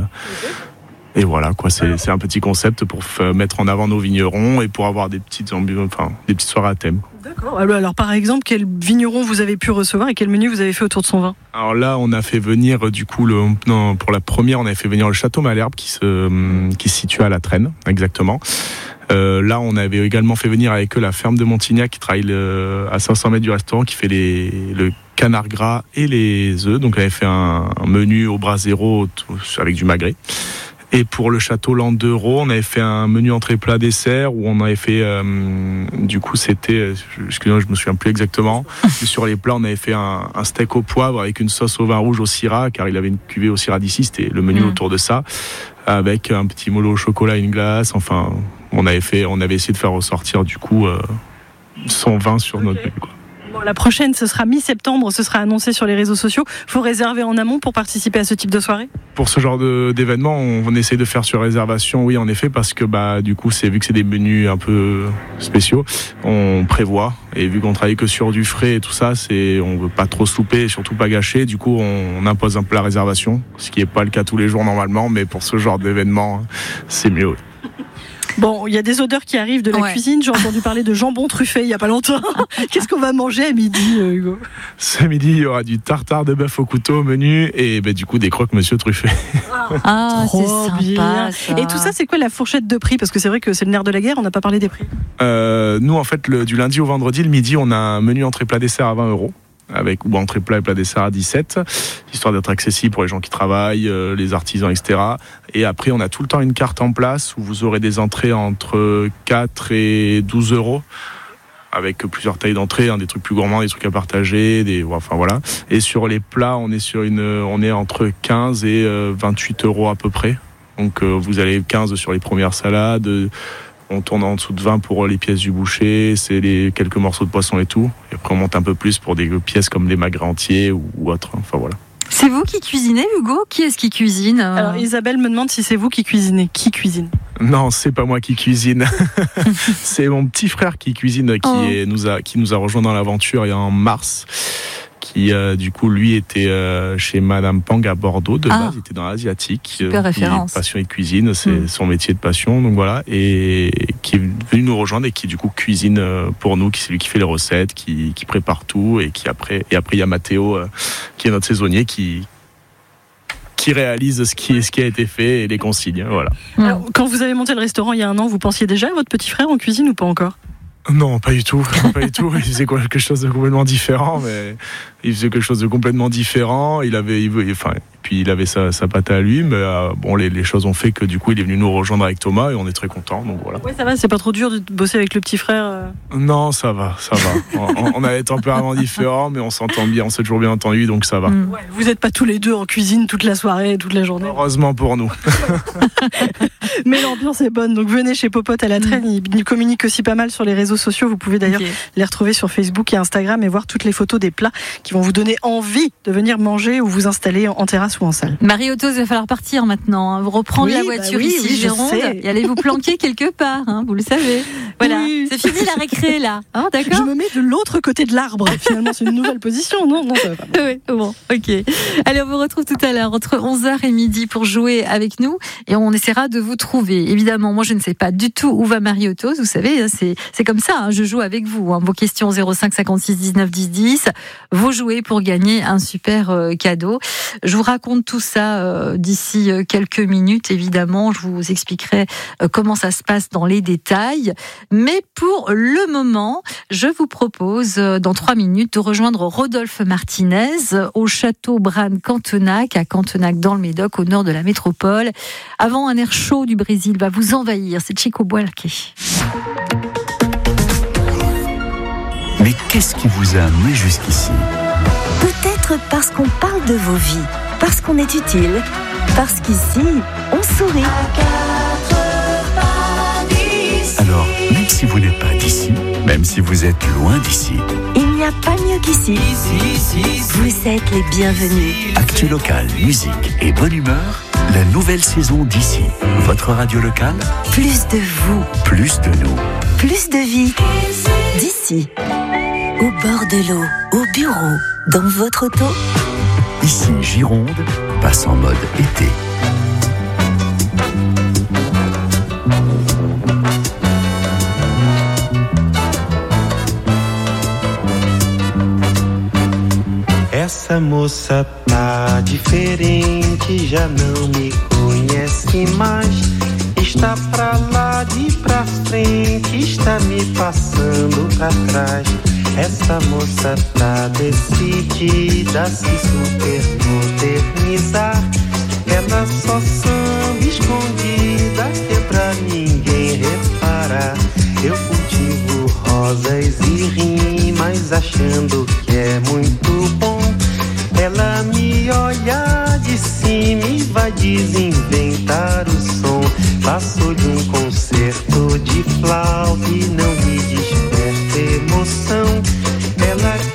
et voilà, quoi, c'est, c'est un petit concept pour f- mettre en avant nos vignerons et pour avoir des petites, ambu- enfin, des petites soirées à thème. D'accord. Alors, par exemple, quel vigneron vous avez pu recevoir et quel menu vous avez fait autour de son vin ? Alors là, on a fait venir, du coup, le, non, pour la première, on avait fait venir le Château Malherbe qui se, qui se situe à la Traîne, exactement. Euh, là, on avait également fait venir avec eux la ferme de Montignac qui travaille le, à cinq cents mètres du restaurant, qui fait les, le canard gras et les œufs. Donc, on avait fait un, un menu au brasero avec du magret. Et pour le château Landereau, on avait fait un menu entrée plat dessert où on avait fait, euh, du coup, c'était, excusez-moi, je me souviens plus exactement. Mais sur les plats, on avait fait un, un steak au poivre avec une sauce au vin rouge au syrah, car il avait une cuvée au syrah d'ici. C'était le menu mmh. autour de ça, avec un petit mollo au chocolat et une glace. Enfin, on avait fait, on avait essayé de faire ressortir du coup euh, son vin sur notre menu, quoi. Bon, la prochaine, ce sera mi-septembre, ce sera annoncé sur les réseaux sociaux. Il faut réserver en amont pour participer à ce type de soirée ? Pour ce genre de, d'événement, on, on essaye de faire sur réservation, oui en effet, parce que bah du coup, c'est vu que c'est des menus un peu spéciaux, on prévoit. Et vu qu'on travaille que sur du frais et tout ça, c'est on veut pas trop se louper, et surtout pas gâcher. Du coup, on, on impose un peu la réservation, ce qui est pas le cas tous les jours normalement, mais pour ce genre d'événement, c'est mieux. Bon, il y a des odeurs qui arrivent de la Ouais. cuisine. J'ai entendu parler de jambon truffé il y a pas longtemps. Qu'est-ce qu'on va manger à midi, euh, Hugo ? Ce midi, il y aura du tartare de bœuf au couteau au menu et bah, du coup des croque-monsieur truffés. Ah, Trop c'est sympa, bien. ça. Et tout ça, c'est quoi la fourchette de prix ? Parce que c'est vrai que c'est le nerf de la guerre, on n'a pas parlé des prix. Euh, nous, en fait, le, du lundi au vendredi, le midi, on a un menu entrée plat dessert à vingt euros. Avec ou entrée plat et plat dessert à dix-sept, histoire d'être accessible pour les gens qui travaillent, euh, les artisans, et cetera. Et après, on a tout le temps une carte en place où vous aurez des entrées entre quatre et douze euros, avec plusieurs tailles d'entrées, hein, des trucs plus gourmands, des trucs à partager, des, enfin voilà. Et sur les plats, on est sur une, on est entre quinze et euh, vingt-huit euros à peu près. Donc euh, vous allez quinze sur les premières salades. On tourne en dessous de vingt pour les pièces du boucher, c'est les quelques morceaux de poisson et tout. Et après on monte un peu plus pour des pièces comme des magrets entiers ou, ou autres. Enfin voilà. C'est vous qui cuisinez, Hugo ? Qui est-ce qui cuisine ? Alors Isabelle me demande si c'est vous qui cuisinez. Qui cuisine ? Non, c'est pas moi qui cuisine. C'est mon petit frère qui cuisine, qui, Oh. est, nous a, qui nous a rejoint dans l'aventure il y a en mars. Qui euh, du coup lui était euh, chez Madame Pang à Bordeaux de Ah. base, il était dans l'asiatique. Super référence. Il est passionné de cuisine, c'est Mm. son métier de passion, donc voilà, et qui est venu nous rejoindre et qui du coup cuisine euh, pour nous, qui c'est lui qui fait les recettes, qui, qui prépare tout et qui après et après il y a Mathéo euh, qui est notre saisonnier qui qui réalise ce qui, ce qui a été fait et les consignes, voilà. Alors, quand vous avez monté le restaurant il y a un an, vous pensiez déjà à votre petit frère en cuisine ou pas encore ? Non, pas du tout, pas du tout. Il faisait quelque chose de complètement différent, mais il faisait quelque chose de complètement différent. Il avait, il, enfin, puis il avait sa, sa patte à lui, mais euh, bon, les, les choses ont fait que du coup, il est venu nous rejoindre avec Thomas et on est très contents. Donc voilà. Ouais, ça va, c'est pas trop dur de bosser avec le petit frère. euh Non, ça va, ça va. on, on a des tempéraments différents, mais on s'entend bien, on s'est toujours bien entendu, donc ça va. Mm. Ouais, vous n'êtes pas tous les deux en cuisine toute la soirée, toute la journée. Heureusement pour nous. Mais l'ambiance est bonne, donc venez chez Popote à la Traîne. Il, il communique aussi pas mal sur les réseaux sociaux. Vous pouvez d'ailleurs Ok. les retrouver sur Facebook et Instagram et voir toutes les photos des plats qui vont vous donner envie de venir manger ou vous installer en, en terrasse ou en salle. Marie-Autos, il va falloir partir maintenant. Hein. Vous reprendre Oui, la bah voiture oui, ici, oui, je Gironde, sais. et allez vous planquer quelque part, hein, vous le savez. Voilà, Oui. c'est fini la récré là, hein, Je d'accord. me mets de l'autre côté de l'arbre. Finalement, c'est une nouvelle position. Non, non, ça va pas. Oui, bon, ok. Allez, on vous retrouve tout à l'heure entre onze heures et midi pour jouer avec nous et on essaiera de vous trouver. Évidemment, moi je ne sais pas du tout où va Marie-Autos, vous savez, c'est, c'est comme ça, hein, je joue avec vous. Hein. Vos questions zéro cinq cinquante-six dix-neuf dix dix, vous jouez pour gagner un super euh, cadeau. Je vous raconte tout ça euh, d'ici euh, quelques minutes, évidemment, je vous expliquerai euh, comment ça se passe dans les détails. Mais pour le moment, je vous propose euh, dans trois minutes de rejoindre Rodolphe Martinez euh, au château Bran-Cantenac, à Cantenac dans le Médoc, au nord de la métropole. Avant, un air chaud du Brésil va vous envahir. C'est Chico Buarque. Mais qu'est-ce qui vous a amené jusqu'ici? Peut-être parce qu'on parle de vos vies, parce qu'on est utile, parce qu'ici, on sourit. Alors, même si vous n'êtes pas d'ici, même si vous êtes loin d'ici, Il n'y a pas mieux qu'ici. Vous êtes les bienvenus. actu local, musique et bonne humeur, la nouvelle saison d'ici. Votre radio locale, Plus de vous, plus de nous. plus de vie. D'ici, au bord de l'eau, au bureau, dans votre auto. Ici, Gironde passe en mode été. Essa moça tá diferente, já não me conhece mais. Está pra lá de pra frente, está me passando pra trás. Essa moça tá decidida a se super modernizar. Ela só samba escondida, que é pra ninguém reparar. Eu cultivo rosas e rimas, achando que é muito bom. Ela me olha de cima e vai desinventar o som. Faço-lhe um concerto de flauta e não me desperta emoção. Ela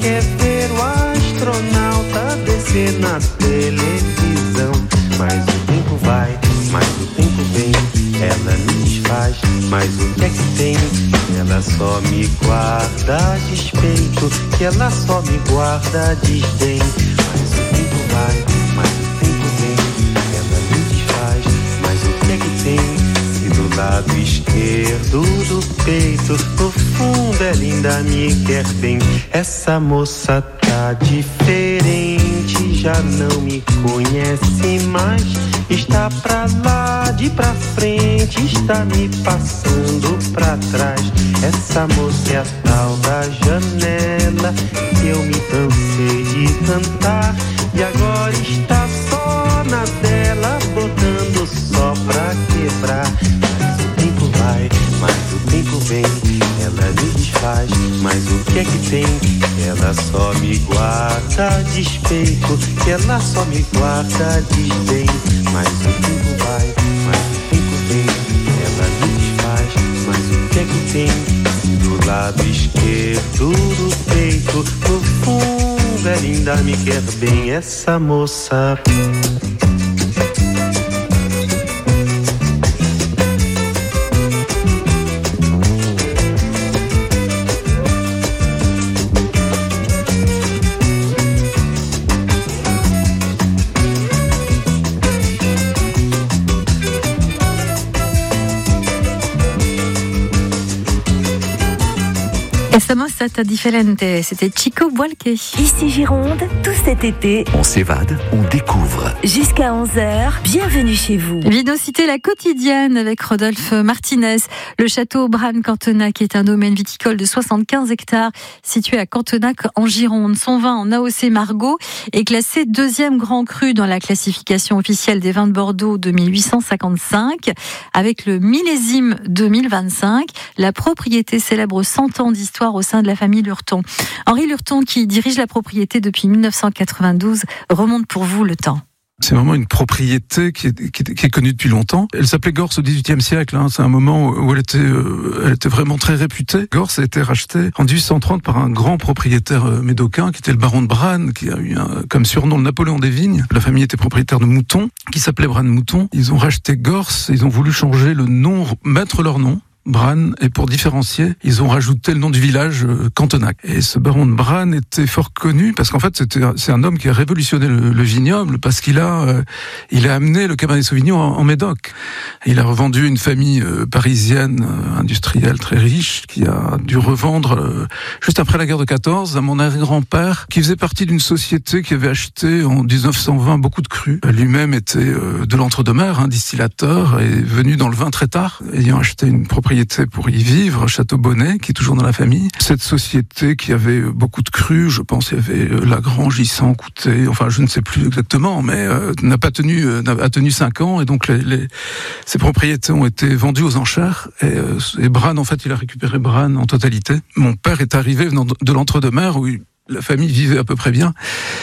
você na televisão. Mas o tempo vai, mas o tempo vem. Ela me desfaz, mas o que é que tem? Ela só me guarda despeito, que ela só me guarda desdém. Mas o tempo vai, mas o tempo vem. Ela me desfaz, mas o que é que tem? E do lado esquerdo do peito, no fundo ela ainda me quer bem. Essa moça tá diferente, já não me conhece mais. Está pra lá, de pra frente, está me passando pra trás. Essa moça é a tal da janela que eu me cansei de cantar. E agora está só na dela, botando só pra quebrar. Mas o tempo vai, mas o tempo vem. Ela me desfaz, mas o que é que tem? Ela só me guarda despeito, que ela só me guarda desdém. Mas o tempo vai, mas o tempo vem. Ela me desfaz, mas o que é que tem? Do lado esquerdo do peito, no fundo ela ainda me quer bem. Essa moça. Essa moça tá diferente, c'était Chico Buarque. Ici Gironde, tout cet été. On s'évade, on découvre. Jusqu'à onze heures, bienvenue chez vous. Vinocité la quotidienne avec Rodolphe Martinez. Le château Bran-Cantenac est un domaine viticole de soixante-quinze hectares situé à Cantenac en Gironde. Son vin en A O C Margaux est classé deuxième grand cru dans la classification officielle des vins de Bordeaux de mille huit cent cinquante-cinq. Avec le millésime deux mille vingt-cinq, la propriété célèbre cent ans d'histoire au sein de la famille Lurton. Henri Lurton, qui dirige la propriété depuis mille neuf cent quatre-vingt-douze, remonte pour vous le temps. C'est vraiment une propriété qui est, qui est, qui est connue depuis longtemps. Elle s'appelait Gorce au dix-huitième siècle. Hein. C'est un moment où elle était, euh, elle était vraiment très réputée. Gorce a été rachetée en dix-huit cent trente par un grand propriétaire euh, médocain qui était le baron de Bran, qui a eu un, comme surnom le Napoléon des vignes. La famille était propriétaire de moutons, qui s'appelait Bran Mouton. Ils ont racheté Gorce, ils ont voulu changer le nom, mettre leur nom. Bran, et pour différencier, ils ont rajouté le nom du village, euh, Cantenac. Et ce baron de Bran était fort connu parce qu'en fait, c'était, c'est un homme qui a révolutionné le, le vignoble parce qu'il a, euh, il a amené le Cabernet Sauvignon en, en Médoc. Il a revendu une famille euh, parisienne euh, industrielle très riche qui a dû revendre euh, juste après la guerre de quatorze à mon arrière-grand-père qui faisait partie d'une société qui avait acheté en dix-neuf cent vingt beaucoup de crus. Lui-même était euh, de l'entre-deux-mers, un distillateur, et venu dans le vin très tard, ayant acheté une propriété pour y vivre, Château Bonnet, qui est toujours dans la famille. Cette société qui avait beaucoup de crus, je pense il y avait Lagrange, Issant, Coutet, enfin je ne sais plus exactement, mais euh, n'a pas tenu, euh, n'a tenu cinq ans, et donc les, les, ces propriétés ont été vendues aux enchères, et, euh, et Bran, en fait, il a récupéré Bran en totalité. Mon père est arrivé de l'entre-deux-mers où il la famille vivait à peu près bien,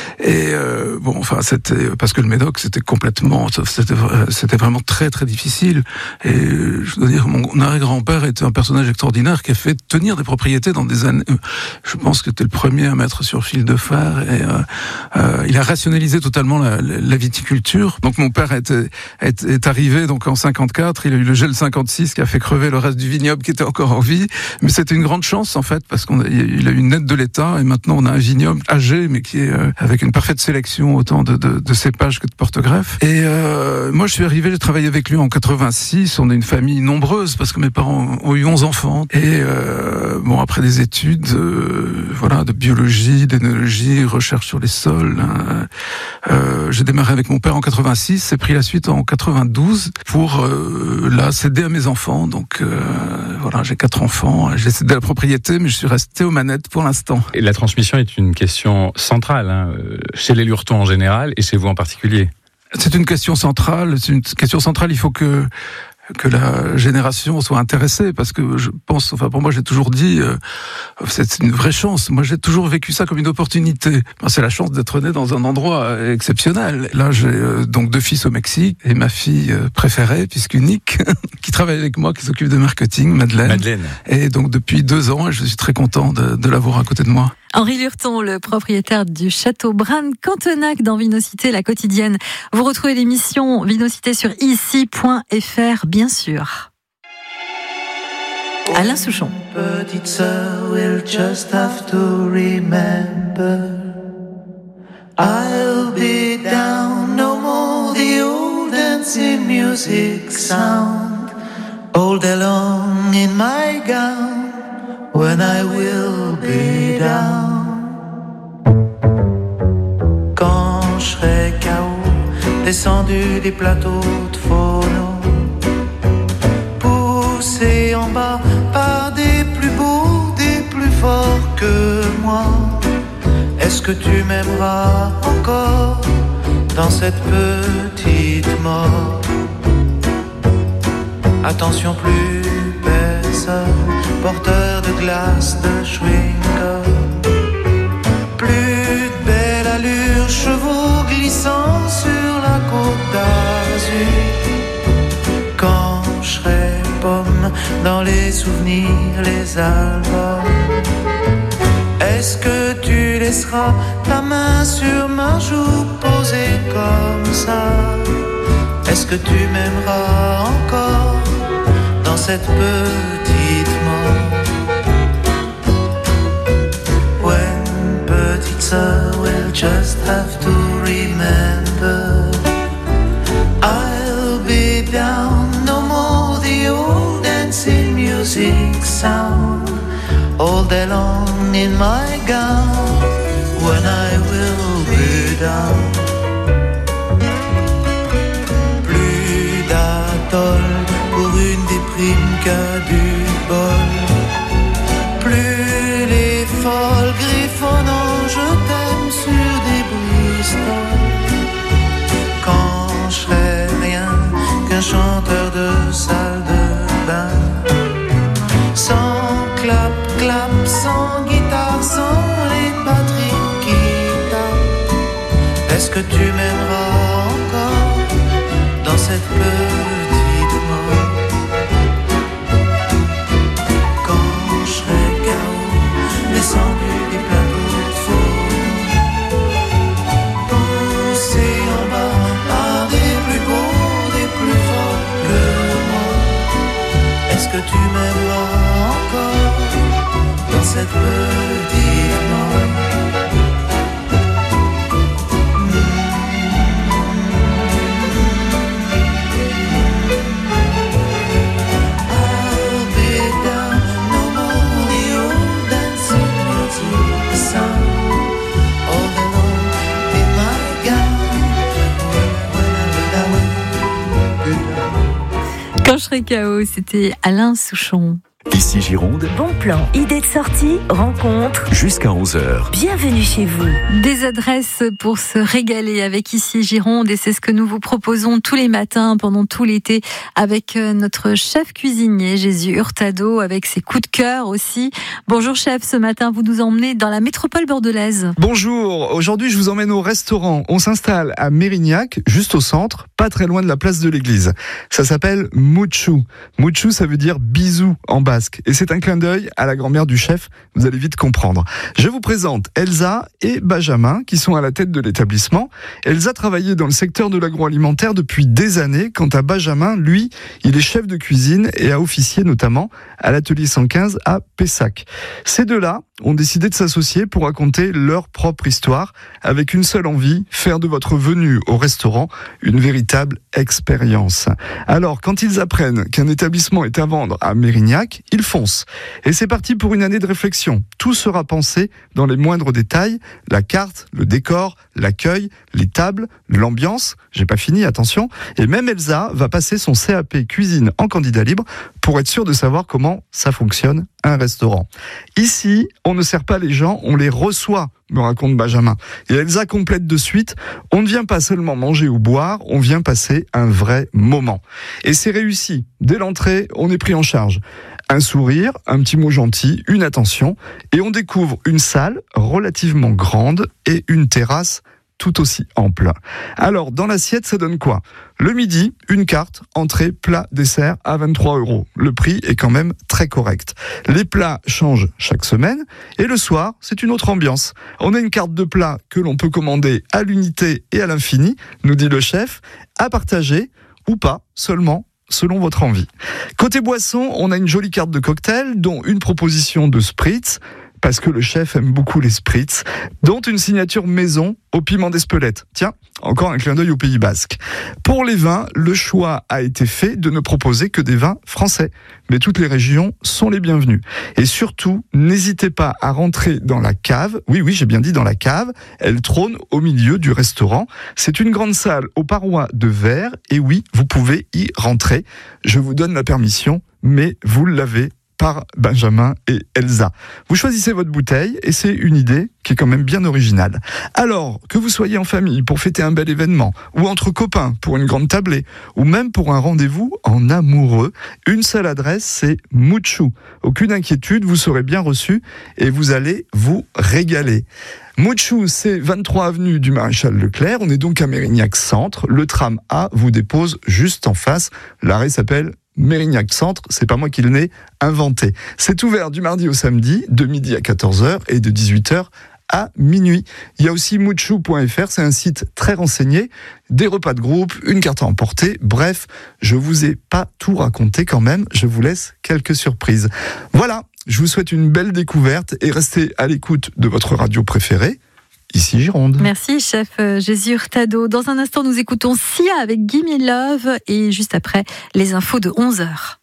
et euh, bon, enfin, c'était parce que le Médoc, c'était complètement, c'était, c'était vraiment très très difficile. Et je dois dire, mon arrière-grand-père était un personnage extraordinaire qui a fait tenir des propriétés dans des années. Je pense que c'était le premier à mettre sur fil de fer, et euh, euh, il a rationalisé totalement la, la viticulture. Donc mon père est, est, est arrivé donc en cinquante-quatre. Il a eu le gel cinquante-six qui a fait crever le reste du vignoble qui était encore en vie. Mais c'était une grande chance en fait parce qu'on a, il a eu une aide de l'État, et maintenant on a un vignoble âgé mais qui est euh, avec une parfaite sélection autant de, de, de cépages que de porte-greffes. Et euh, moi je suis arrivé, j'ai travaillé avec lui en quatre-vingt-six. On est une famille nombreuse parce que mes parents ont eu onze enfants. Et euh, bon, après des études, euh, voilà, de biologie, d'énologie, recherche sur les sols, hein, euh, j'ai démarré avec mon père en quatre-vingt-six, et pris la suite en quatre-vingt-douze pour euh, là céder à mes enfants. Donc euh, voilà, j'ai quatre enfants, j'ai cédé la propriété, mais je suis resté aux manettes pour l'instant. Et la transmission est une question centrale, hein, chez les Lurton en général et chez vous en particulier. C'est une question centrale. C'est une question centrale. Il faut que que la génération soit intéressée, parce que je pense, enfin pour moi j'ai toujours dit, euh, c'est une vraie chance. Moi j'ai toujours vécu ça comme une opportunité. Ben, c'est la chance d'être né dans un endroit exceptionnel. Là j'ai euh, donc deux fils au Mexique et ma fille euh, préférée, puisqu'unique, qui travaille avec moi, qui s'occupe de marketing, Madeleine. Madeleine. Et donc depuis deux ans, je suis très content de, de l'avoir à côté de moi. Henri Lurton, le propriétaire du château Braine-Cantenac dans Vinocité, la quotidienne. Vous retrouvez l'émission Vinocité sur ici point f r, bien sûr. Alain Souchon. Petite sœur will just have to remember I'll be down, no more the old dancing music sound all day long in my gown when I will be down. Quand je serai K O, descendu des plateaux de phono, poussé en bas par des plus beaux, des plus forts que moi. Est-ce que tu m'aimeras encore dans cette petite mort? Attention, plus personne, porteur de glace, de chewing-gum. Plus de belle allure, chevaux glissant sur la côte d'Azur. Quand je serai pomme dans les souvenirs, les albums, est-ce que tu laisseras ta main sur ma joue posée comme ça? Est-ce que tu m'aimeras encore dans cette petite mort? When petite sœur will just have to remember I'll be down, no more the old dancing music sound all day long in my gown when I will be down. Plus d'atoll pour une déprime qu'à du bol. Plus les folles griffonnant je t'aime sur des Bristol. Quand je serai rien qu'un chanteur de salle de bain, sans clap, clap, sans guitare, sans les batteries qui tapent. Est-ce que tu m'aimeras encore dans cette petite mort? Quand je serai K O, descendu des plateaux de phono, poussé en bas par des plus beaux, des plus forts que moi. Est-ce que tu m'aimeras encore dans cette petite mort? I'll be down, no more the old dancing music sound all day long in my gown when I will be down. Quand je serai K O, c'était Alain Souchon. Ici Gironde, Bon plan, idée de sortie, rencontre. jusqu'à onze heures. Bienvenue chez vous. Des adresses pour se régaler avec Ici Gironde, et c'est ce que nous vous proposons tous les matins pendant tout l'été avec notre chef cuisinier Jésus Hurtado, avec ses coups de cœur aussi. Bonjour chef, ce matin vous nous emmenez dans la métropole bordelaise. Bonjour, aujourd'hui je vous emmène au restaurant. On s'installe à Mérignac, juste au centre, pas très loin de la place de l'église. Ça s'appelle Muchu. Muchu, ça veut dire bisou en basque. Et c'est un clin d'œil à la grand-mère du chef, vous allez vite comprendre. Je vous présente Elsa et Benjamin qui sont à la tête de l'établissement. Elsa travaillait dans le secteur de l'agroalimentaire depuis des années, quant à Benjamin, lui, il est chef de cuisine et a officié notamment à l'atelier cent quinze à Pessac. Ces deux-là ont décidé de s'associer pour raconter leur propre histoire avec une seule envie, faire de votre venue au restaurant une véritable expérience. Alors, quand ils apprennent qu'un établissement est à vendre à Mérignac, ils foncent. Et c'est parti pour une année de réflexion. Tout sera pensé dans les moindres détails, la carte, le décor, l'accueil, les tables, l'ambiance, j'ai pas fini, attention, et même Elsa va passer son C A P cuisine en candidat libre pour être sûr de savoir comment ça fonctionne un restaurant. Ici, on ne sert pas les gens, on les reçoit, me raconte Benjamin. Et Elsa complète de suite, on ne vient pas seulement manger ou boire, on vient passer un vrai moment. Et c'est réussi. Dès l'entrée, on est pris en charge. Un sourire, un petit mot gentil, une attention, et on découvre une salle relativement grande et une terrasse tout aussi ample. Alors, dans l'assiette, ça donne quoi? Le midi, une carte, entrée, plat, dessert à vingt-trois euros. Le prix est quand même très correct. Les plats changent chaque semaine et le soir, c'est une autre ambiance. On a une carte de plats que l'on peut commander à l'unité et à l'infini, nous dit le chef, à partager ou pas, seulement selon votre envie. Côté boisson, on a une jolie carte de cocktail, dont une proposition de spritz, parce que le chef aime beaucoup les spritz, dont une signature maison au piment d'Espelette. Tiens, encore un clin d'œil au Pays Basque. Pour les vins, le choix a été fait de ne proposer que des vins français. Mais toutes les régions sont les bienvenues. Et surtout, n'hésitez pas à rentrer dans la cave. Oui, oui, j'ai bien dit dans la cave. Elle trône au milieu du restaurant. C'est une grande salle aux parois de verre. Et oui, vous pouvez y rentrer. Je vous donne la permission, mais vous l'avez par Benjamin et Elsa. Vous choisissez votre bouteille et c'est une idée qui est quand même bien originale. Alors, que vous soyez en famille pour fêter un bel événement, ou entre copains pour une grande tablée, ou même pour un rendez-vous en amoureux, une seule adresse, c'est Muchu. Aucune inquiétude, vous serez bien reçu et vous allez vous régaler. Muchu, c'est vingt-trois avenue du Maréchal Leclerc. On est donc à Mérignac Centre. Le tram A vous dépose juste en face. L'arrêt s'appelle Mérignac Centre, c'est pas moi qui l'ai inventé. C'est ouvert du mardi au samedi, de midi à quatorze heures et de dix-huit heures à minuit. Il y a aussi muchu point f r, c'est un site très renseigné, des repas de groupe, une carte à emporter, bref, je vous ai pas tout raconté quand même, je vous laisse quelques surprises. Voilà, je vous souhaite une belle découverte et restez à l'écoute de votre radio préférée. Ici Gironde. Merci, chef Jésus Hurtado. Dans un instant, nous écoutons Sia avec Gimme Love et juste après, les infos de onze heures.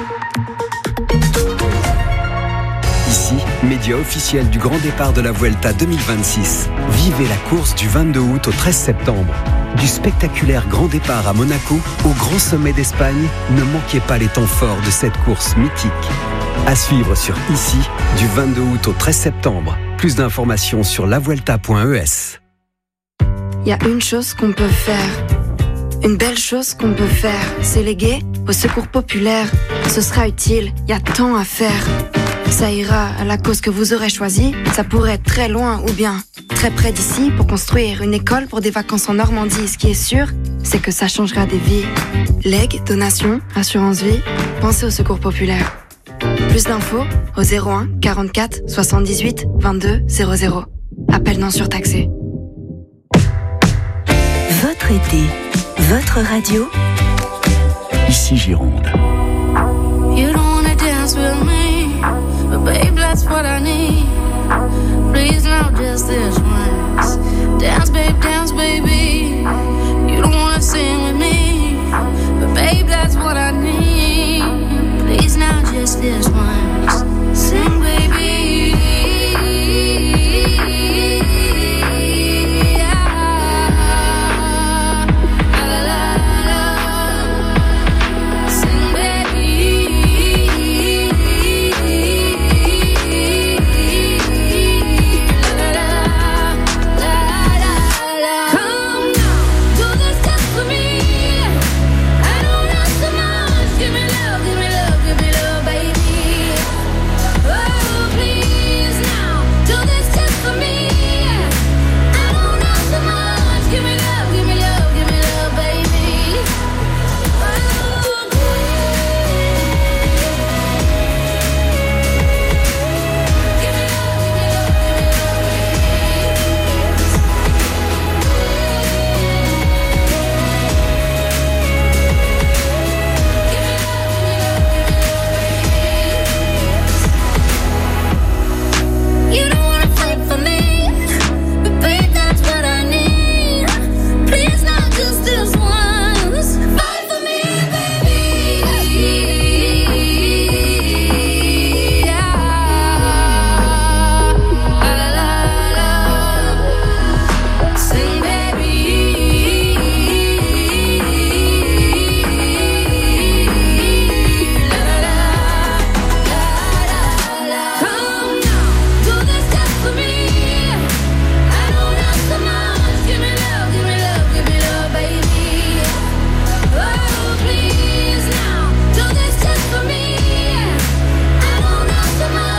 Ici, média officiel du grand départ de la Vuelta deux mille vingt-six. Vivez la course du vingt-deux août au treize septembre. Du spectaculaire grand départ à Monaco au grand sommet d'Espagne, ne manquez pas les temps forts de cette course mythique. À suivre sur Ici, du vingt-deux août au treize septembre. Plus d'informations sur la vuelta point e s. Il y a une chose qu'on peut faire, une belle chose qu'on peut faire, c'est léguer au secours populaire. Ce sera utile, il y a tant à faire. Ça ira à la cause que vous aurez choisie, ça pourrait être très loin ou bien très près d'ici pour construire une école pour des vacances en Normandie. Ce qui est sûr, c'est que ça changera des vies. Legs, donations, assurance vie, pensez au secours populaire. Plus d'infos au zéro un quarante-quatre soixante-dix-huit vingt-deux zéro zéro. Appel non surtaxé. Votre été, votre radio. Ici Gironde. You don't wanna dance with me, but babe, that's what I need. Please now just this once. Dance, babe, dance, baby. You don't wanna sing with me, but babe, that's what I need. Please now just this once. Sing, baby.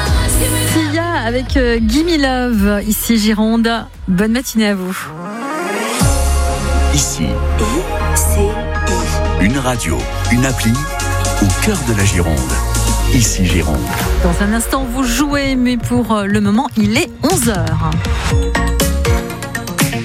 Gimme Love, ici Gironde. Bonne matinée à vous. Ici, c'est une radio, une appli au cœur de la Gironde. Ici Gironde. Dans un instant, vous jouez, mais pour le moment, il est onze heures.